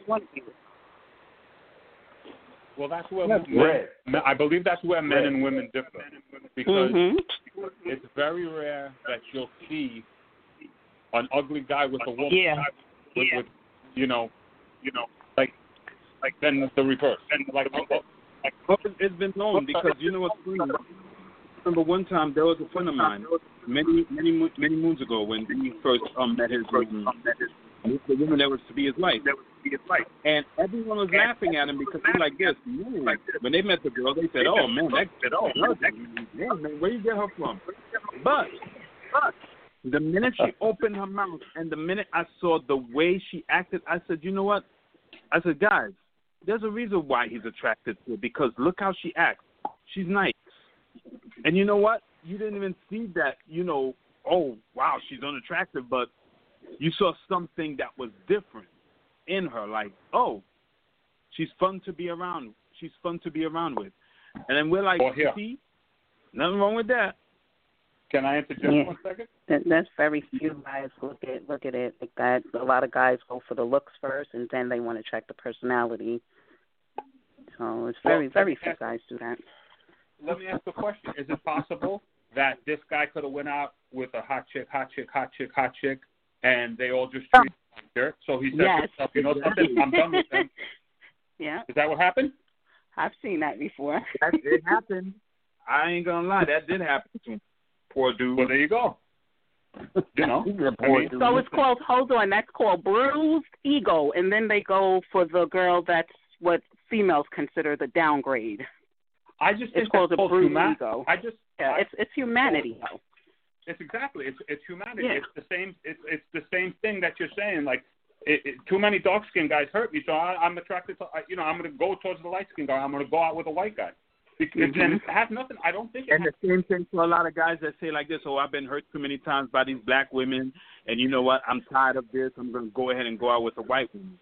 [SPEAKER 5] Well, that's where men, I believe that's where men and women differ because
[SPEAKER 4] mm-hmm.
[SPEAKER 5] it's very rare that you'll see an ugly guy with a woman.
[SPEAKER 8] Yeah.
[SPEAKER 5] With,
[SPEAKER 8] yeah.
[SPEAKER 5] with you know, you know, like like then the reverse. And like.
[SPEAKER 7] Like, well, it's been known because you know what's funny. I remember one time there was a friend of mine many many many moons ago when he first um, met his um, met his the woman that was to be his wife. That was to be his wife. And everyone was laughing at him because he's like this. Man, when they met the girl, they said, "Oh man, that oh man, man, where you get her from?" But but the minute she opened her mouth and the minute I saw the way she acted, I said, "You know what?" I said, "Guys, there's a reason why he's attracted to her because look how she acts. She's nice. And you know what? You didn't even see that, you know, oh, wow, she's unattractive, but you saw something that was different in her, like, oh, she's fun to be around. She's fun to be around with. And then we're like,
[SPEAKER 5] well,
[SPEAKER 7] see, nothing wrong with that.
[SPEAKER 5] Can I interject
[SPEAKER 4] yeah.
[SPEAKER 5] one second?
[SPEAKER 4] That, that's very few guys look at look at it like that. A lot of guys go for the looks first, and then they want to check the personality. So it's very, well, very few guys do that.
[SPEAKER 5] Let me ask a question. Is it possible that this guy could have went out with a hot chick, hot chick, hot chick, hot chick, and they all just treated him dirt? So he said,
[SPEAKER 4] yes.
[SPEAKER 5] you know something, I'm done with them.
[SPEAKER 4] Yeah.
[SPEAKER 5] Is that what happened?
[SPEAKER 4] I've seen that before.
[SPEAKER 7] That did happen. I ain't going to lie. That did happen to him. Poor dude.
[SPEAKER 5] Well, there you go. You know.
[SPEAKER 4] I mean, so it's called, hold on, that's called bruised ego, and then they go for the girl that's what females consider the downgrade.
[SPEAKER 5] I just
[SPEAKER 4] it's called a bruised ego.
[SPEAKER 5] I just
[SPEAKER 4] yeah,
[SPEAKER 5] I,
[SPEAKER 4] it's it's humanity though.
[SPEAKER 5] It's exactly. It's it's humanity.
[SPEAKER 4] Yeah.
[SPEAKER 5] It's the same. It's it's the same thing that you're saying. Like, it, it, too many dark skinned guys hurt me, so I, I'm attracted to. You know, I'm going to go towards the light skinned guy. I'm going to go out with a white guy. Because,
[SPEAKER 7] Mm-hmm.
[SPEAKER 5] And it has nothing. I don't think. It
[SPEAKER 7] And
[SPEAKER 5] has,
[SPEAKER 7] the same thing for a lot of guys that say like this, oh, I've been hurt too many times by these black women, and you know what? I'm tired of this. I'm going to go ahead and go out with a white woman.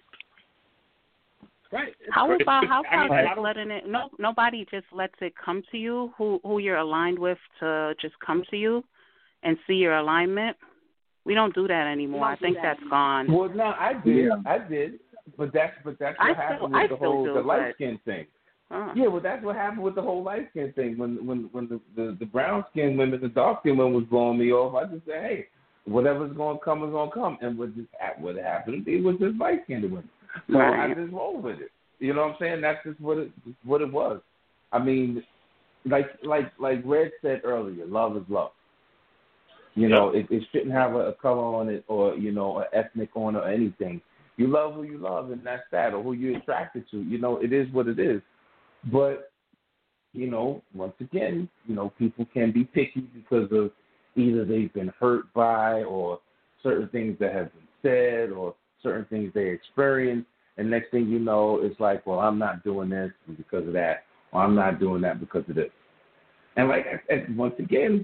[SPEAKER 5] right.
[SPEAKER 4] How
[SPEAKER 5] It's-
[SPEAKER 4] about
[SPEAKER 5] it's-
[SPEAKER 4] how
[SPEAKER 5] I mean,
[SPEAKER 4] about
[SPEAKER 5] I
[SPEAKER 4] just
[SPEAKER 5] don't-
[SPEAKER 4] letting it? No, nobody just lets it come to you. Who who you're aligned with to just come to you, and see your alignment. We don't do that anymore. I think that's gone.
[SPEAKER 2] Well, no, I did,
[SPEAKER 7] Yeah.
[SPEAKER 2] I did, but that's but that's what
[SPEAKER 4] I
[SPEAKER 2] happened
[SPEAKER 4] still-
[SPEAKER 2] with
[SPEAKER 4] I
[SPEAKER 2] the
[SPEAKER 4] still
[SPEAKER 2] whole
[SPEAKER 4] do,
[SPEAKER 2] the light
[SPEAKER 4] but-
[SPEAKER 2] skin thing.
[SPEAKER 4] Uh,
[SPEAKER 2] Yeah, well, that's what happened with the whole light skin thing. When when when the the, the brown skin women, the dark skin women was blowing me off, I just said, hey, whatever's gonna come is gonna come, and what just hap- what happened, it was just light skinned women. So
[SPEAKER 4] Right.
[SPEAKER 2] I just rolled with it. You know what I'm saying? That's just what it what it was. I mean, like like like Red said earlier, love is love. You know, it, it shouldn't have a, a color on it or, you know, an ethnic on it or anything. You love who you love, and that's that, or who you're attracted to. You know, it is what it is. But, you know, once again, you know, people can be picky because of either they've been hurt by or certain things that have been said or certain things they experienced. And next thing you know, it's like, well, I'm not doing this because of that, or I'm not doing that because of this. And like I said, once again,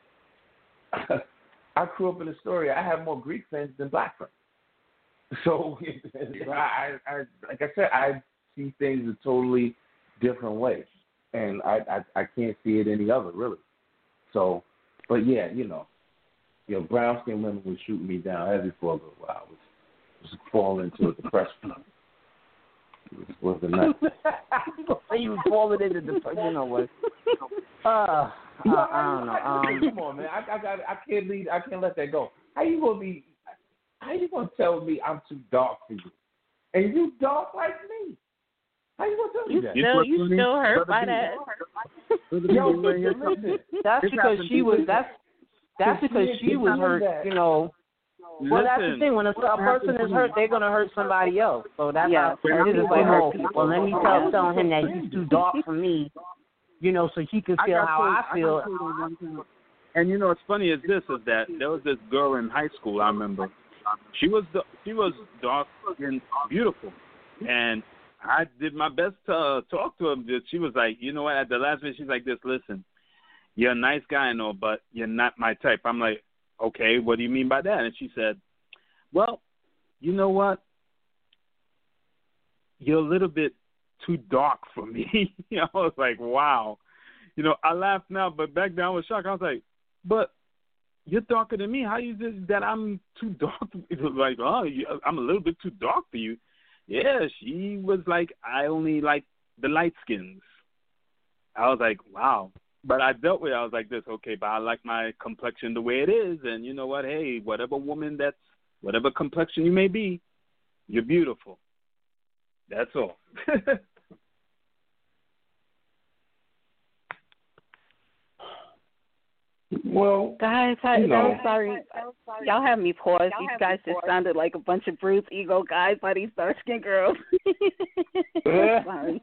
[SPEAKER 2] I grew up in Astoria. I have more Greek friends than black friends. So, I, I, like I said, I see things a totally different way, and I, I, I can't see it any other, really. So, but yeah, you know, you know, brown skinned women were shooting me down heavy for a little while. I was, was falling into a depression. It was a nut.
[SPEAKER 8] You was falling into the, you know what? Uh, uh,
[SPEAKER 2] No,
[SPEAKER 8] I don't know.
[SPEAKER 2] I,
[SPEAKER 8] Um,
[SPEAKER 2] come on, man. I, I got. I can't leave. I can't let that go. How you gonna be? How you gonna tell me I'm too dark for you, and you dark like me? How you gonna tell me
[SPEAKER 4] You
[SPEAKER 2] that?
[SPEAKER 4] still you still hurt by that?
[SPEAKER 2] Yo, listen, listen.
[SPEAKER 8] that's because she was. That's that's because she was hurt. You know. Well, that's the
[SPEAKER 7] Listen,
[SPEAKER 8] thing. When a, a person is hurt, they're gonna hurt somebody else. So that's
[SPEAKER 4] Yeah.
[SPEAKER 8] how it is. Like, oh, well, let me tell telling him that he's too dark for me. You know, so he can feel
[SPEAKER 7] got
[SPEAKER 8] how
[SPEAKER 7] told-
[SPEAKER 8] I feel.
[SPEAKER 7] got told one time. And you know what's funny is this is that there was this girl in high school I remember. She was the, she was dark and beautiful, and I did my best to uh, talk to her. But she was like, you know what? At the last minute, she's like, this. Listen, you're a nice guy and all, but you're not my type. I'm like, okay, what do you mean by that? And she said, well, you know what? You're a little bit too dark for me. You know, I was like, wow. You know, I laugh now, but back then I was shocked. I was like, but you're darker than me. How you just that I'm too dark? It was like, oh, you, I'm a little bit too dark for you. Yeah, she was like, I only like the light skins. I was like, wow. But I dealt with it. I was like this, okay, but I like my complexion the way it is. And you know what? Hey, whatever woman that's, whatever complexion you may be, you're beautiful. That's all.
[SPEAKER 2] Well,
[SPEAKER 4] Guys, I,
[SPEAKER 2] You know.
[SPEAKER 4] I'm sorry. Y'all have me pause. These guys just sounded like a bunch of bruised ego guys by these dark skinned girls. Sorry.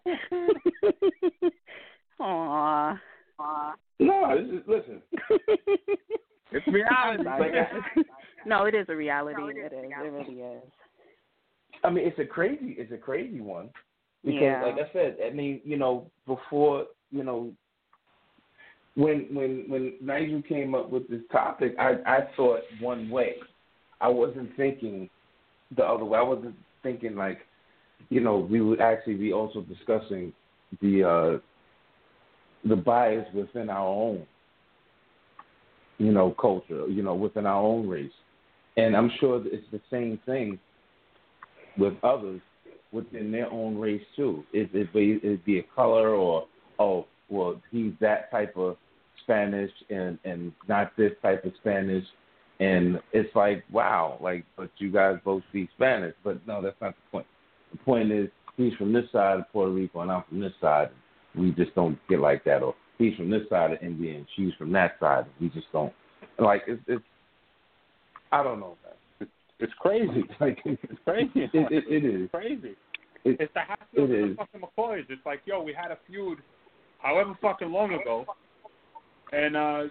[SPEAKER 4] Aw.
[SPEAKER 2] no, this is, listen.
[SPEAKER 7] It's reality.
[SPEAKER 2] Like, I,
[SPEAKER 4] No, it is a reality. It is. It really is.
[SPEAKER 2] I mean, it's a crazy, it's a crazy one because,
[SPEAKER 4] Yeah.
[SPEAKER 2] like I said, I mean, you know, before, you know, when when when Nigel came up with this topic, I I thought one way. I wasn't thinking the other way. I wasn't thinking like, you know, we would actually be also discussing the uh, the bias within our own, you know, culture, you know, within our own race, and I'm sure that it's the same thing with others within their own race too. It it be it be a color or oh well he's that type of Spanish and and not this type of Spanish, and it's like wow, like but you guys both speak Spanish, but no, that's not the point. The point is he's from this side of Puerto Rico and I'm from this side. We just don't get like that, or he's from this side of India and she's from that side. We just don't like it's it's I don't know, man.
[SPEAKER 5] It's crazy.
[SPEAKER 2] Like
[SPEAKER 5] It's crazy.
[SPEAKER 2] It, it, it is.
[SPEAKER 5] It's crazy.
[SPEAKER 2] It,
[SPEAKER 5] It's the Hatfield
[SPEAKER 2] it
[SPEAKER 5] and
[SPEAKER 2] is.
[SPEAKER 5] the fucking McCoys. It's like, yo, we had a feud however fucking long ago. And, uh, you know,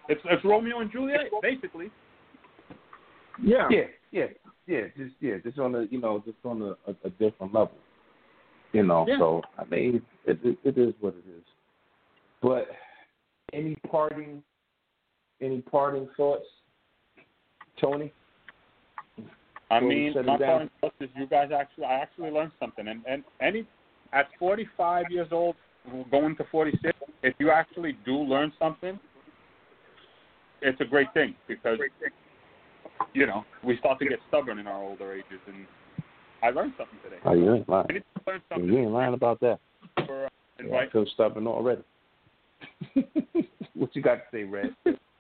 [SPEAKER 5] It's it's Romeo and Juliet, basically.
[SPEAKER 7] Yeah.
[SPEAKER 2] Yeah, yeah, yeah. Just yeah, just on a you know, just on a, a, a different level. You know,
[SPEAKER 5] Yeah.
[SPEAKER 2] so I mean, it, it it is what it is. But any parting, any parting thoughts, Tony?
[SPEAKER 5] I
[SPEAKER 2] Before we
[SPEAKER 5] mean,
[SPEAKER 2] shut it
[SPEAKER 5] my
[SPEAKER 2] down?
[SPEAKER 5] point was is you guys actually, I actually learned something. And, and any, at forty-five years old, going to forty-six, if you actually do learn something, it's a great thing because, you know, we start to get stubborn in our older ages. And I learned something today.
[SPEAKER 2] Oh, you ain't lying.
[SPEAKER 5] I need to learn something.
[SPEAKER 2] You ain't lying about that.
[SPEAKER 5] For, uh,
[SPEAKER 2] Yeah,
[SPEAKER 5] invite.
[SPEAKER 2] I feel stubborn already. What you got to say, Red?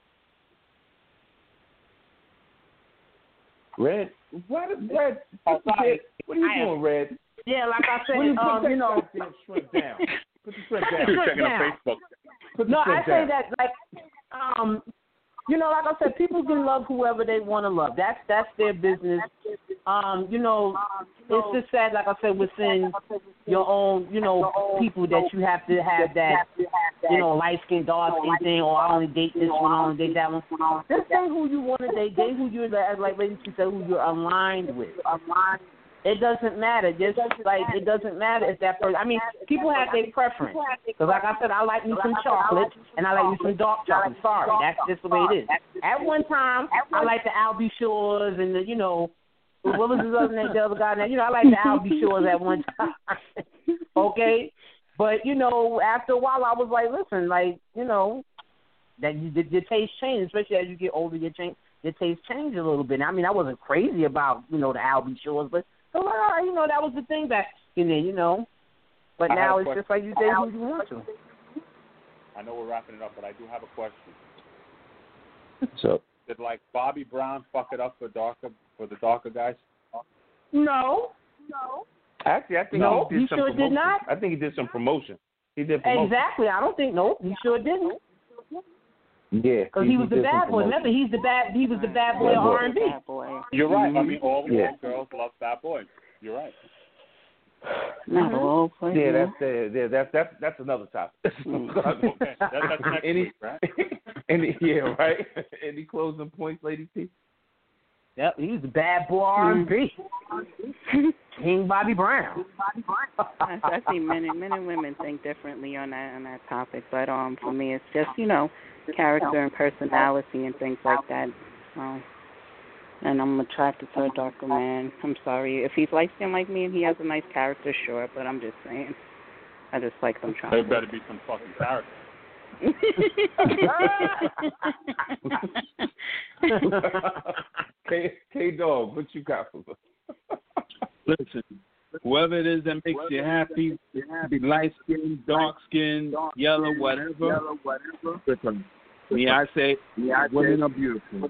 [SPEAKER 2] Red? What? Red?
[SPEAKER 8] Oh, sorry.
[SPEAKER 2] What are you
[SPEAKER 8] I am-
[SPEAKER 2] doing, Red?
[SPEAKER 8] Yeah, like I said,
[SPEAKER 2] When you put
[SPEAKER 8] um,
[SPEAKER 2] that
[SPEAKER 8] you know.
[SPEAKER 2] goddamn shrimp down. Put the shrimp
[SPEAKER 8] Put
[SPEAKER 2] down.
[SPEAKER 8] the
[SPEAKER 5] You're
[SPEAKER 8] shrimp
[SPEAKER 5] checking on
[SPEAKER 8] down.
[SPEAKER 5] Facebook.
[SPEAKER 2] Put the
[SPEAKER 8] No, I
[SPEAKER 2] shrimp
[SPEAKER 8] say
[SPEAKER 2] down.
[SPEAKER 8] that like, um, you know, like I said, people can love whoever they want to love. That's that's their business. Um, you know, it's just sad, like I said, within your own, you know, people that you have to have that, you know, light skin, dark skin thing, or I only date this one, I only date that one. Just date who you want to date. Date who you're like, like Lady T said, who you're aligned with. It doesn't matter. Just like it doesn't matter if that person. I mean, people have their preference. Because like I said, I like me some chocolate and I like me some dark chocolate. Sorry, that's just the way it is. At one time, I like the Albie Shores and the, you know, what was his other name? The other guy name. You know, I like the Albie Shores at one time. Okay, but you know, after a while, I was like, listen, like you know, that you, your taste change, especially as you get older. Your change, your taste change a little bit. I mean, I wasn't crazy about you know the Albie Shores, but. So, like, all right, you know, that was the thing back in there, you know. But
[SPEAKER 5] I
[SPEAKER 8] now
[SPEAKER 5] have
[SPEAKER 8] it's
[SPEAKER 5] a
[SPEAKER 8] just like you date who you want to.
[SPEAKER 5] I know we're wrapping it up, but I do have a question.
[SPEAKER 2] So,
[SPEAKER 5] Did, like, Bobby Brown fuck it up for darker for the darker guys?
[SPEAKER 8] No. No.
[SPEAKER 2] actually, I think
[SPEAKER 8] No,
[SPEAKER 2] he did
[SPEAKER 8] he
[SPEAKER 2] some
[SPEAKER 8] sure did
[SPEAKER 2] promotion.
[SPEAKER 8] not.
[SPEAKER 2] I think he did some promotion. He did promotion.
[SPEAKER 8] Exactly. I don't think, no, he sure didn't.
[SPEAKER 2] Yeah.
[SPEAKER 8] Because he was the
[SPEAKER 2] did some
[SPEAKER 8] bad boy.
[SPEAKER 2] promotion.
[SPEAKER 8] Remember, he's the bad, he was the bad boy
[SPEAKER 2] Bad
[SPEAKER 8] of
[SPEAKER 2] boy.
[SPEAKER 8] R and B.
[SPEAKER 4] Bad boy.
[SPEAKER 5] You're right. I mean, all,
[SPEAKER 2] Yeah.
[SPEAKER 5] all girls love bad boys. You're right.
[SPEAKER 4] Not all, but
[SPEAKER 2] Yeah, that's uh, yeah, that's that's that's another topic.
[SPEAKER 5] Okay, that, that's next
[SPEAKER 2] any,
[SPEAKER 5] week, right?
[SPEAKER 2] any, yeah, right. Any closing points, Lady T?
[SPEAKER 8] Yep, he was the bad boy R and B. King Bobby Brown.
[SPEAKER 4] I, I think men and men and women think differently on that on that topic, but um, for me, it's just you know, character and personality and things like that. Um, and I'm attracted to a darker man. I'm sorry if he's light skinned like me and he has a nice character, sure, but I'm just saying, I just like them
[SPEAKER 5] There
[SPEAKER 4] chocolate.
[SPEAKER 5] better be some fucking character.
[SPEAKER 2] K K Dog, what you got for us?
[SPEAKER 6] Listen, whoever it is that makes you happy, be light skin, dark skin, yellow, whatever. Listen, me, I say, women are beautiful.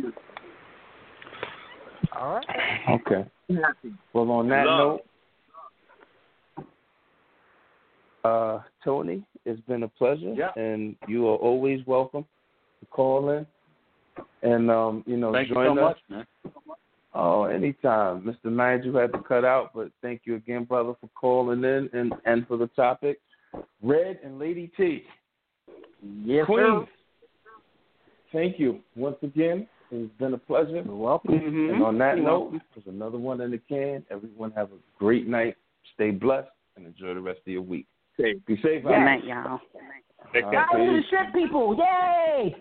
[SPEAKER 8] All right.
[SPEAKER 2] Okay. Well, on that
[SPEAKER 7] Love.
[SPEAKER 2] note, uh, Tony, it's been a pleasure,
[SPEAKER 5] Yeah.
[SPEAKER 2] and you are always welcome to call in and um, you know
[SPEAKER 5] Thank you
[SPEAKER 2] join
[SPEAKER 5] so
[SPEAKER 2] us.
[SPEAKER 5] much, man.
[SPEAKER 2] Oh, anytime, Mister Nigel had to cut out, but thank you again, brother, for calling in and and for the topic. Red and Lady T,
[SPEAKER 8] Yes,
[SPEAKER 2] Queen.
[SPEAKER 8] sir.
[SPEAKER 2] Thank you once again. It's been a pleasure.
[SPEAKER 8] You're welcome.
[SPEAKER 4] Mm-hmm.
[SPEAKER 2] And on that
[SPEAKER 4] You're
[SPEAKER 2] note,
[SPEAKER 4] welcome.
[SPEAKER 2] there's another one in the can. Everyone have a great night. Stay blessed and enjoy the rest of your week.
[SPEAKER 6] Safe.
[SPEAKER 2] Be safe.
[SPEAKER 4] Good
[SPEAKER 2] out
[SPEAKER 4] night, y'all.
[SPEAKER 5] Take
[SPEAKER 2] All
[SPEAKER 5] care.
[SPEAKER 2] right.
[SPEAKER 8] Shout out to the shrimp people. Yay!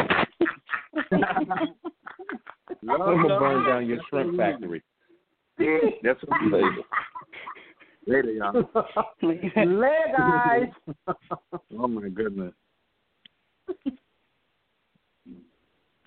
[SPEAKER 2] I'm going to burn down your shrimp factory.
[SPEAKER 6] That's what we
[SPEAKER 2] Later.
[SPEAKER 6] Later, y'all.
[SPEAKER 8] Later, guys.
[SPEAKER 6] Oh, my goodness.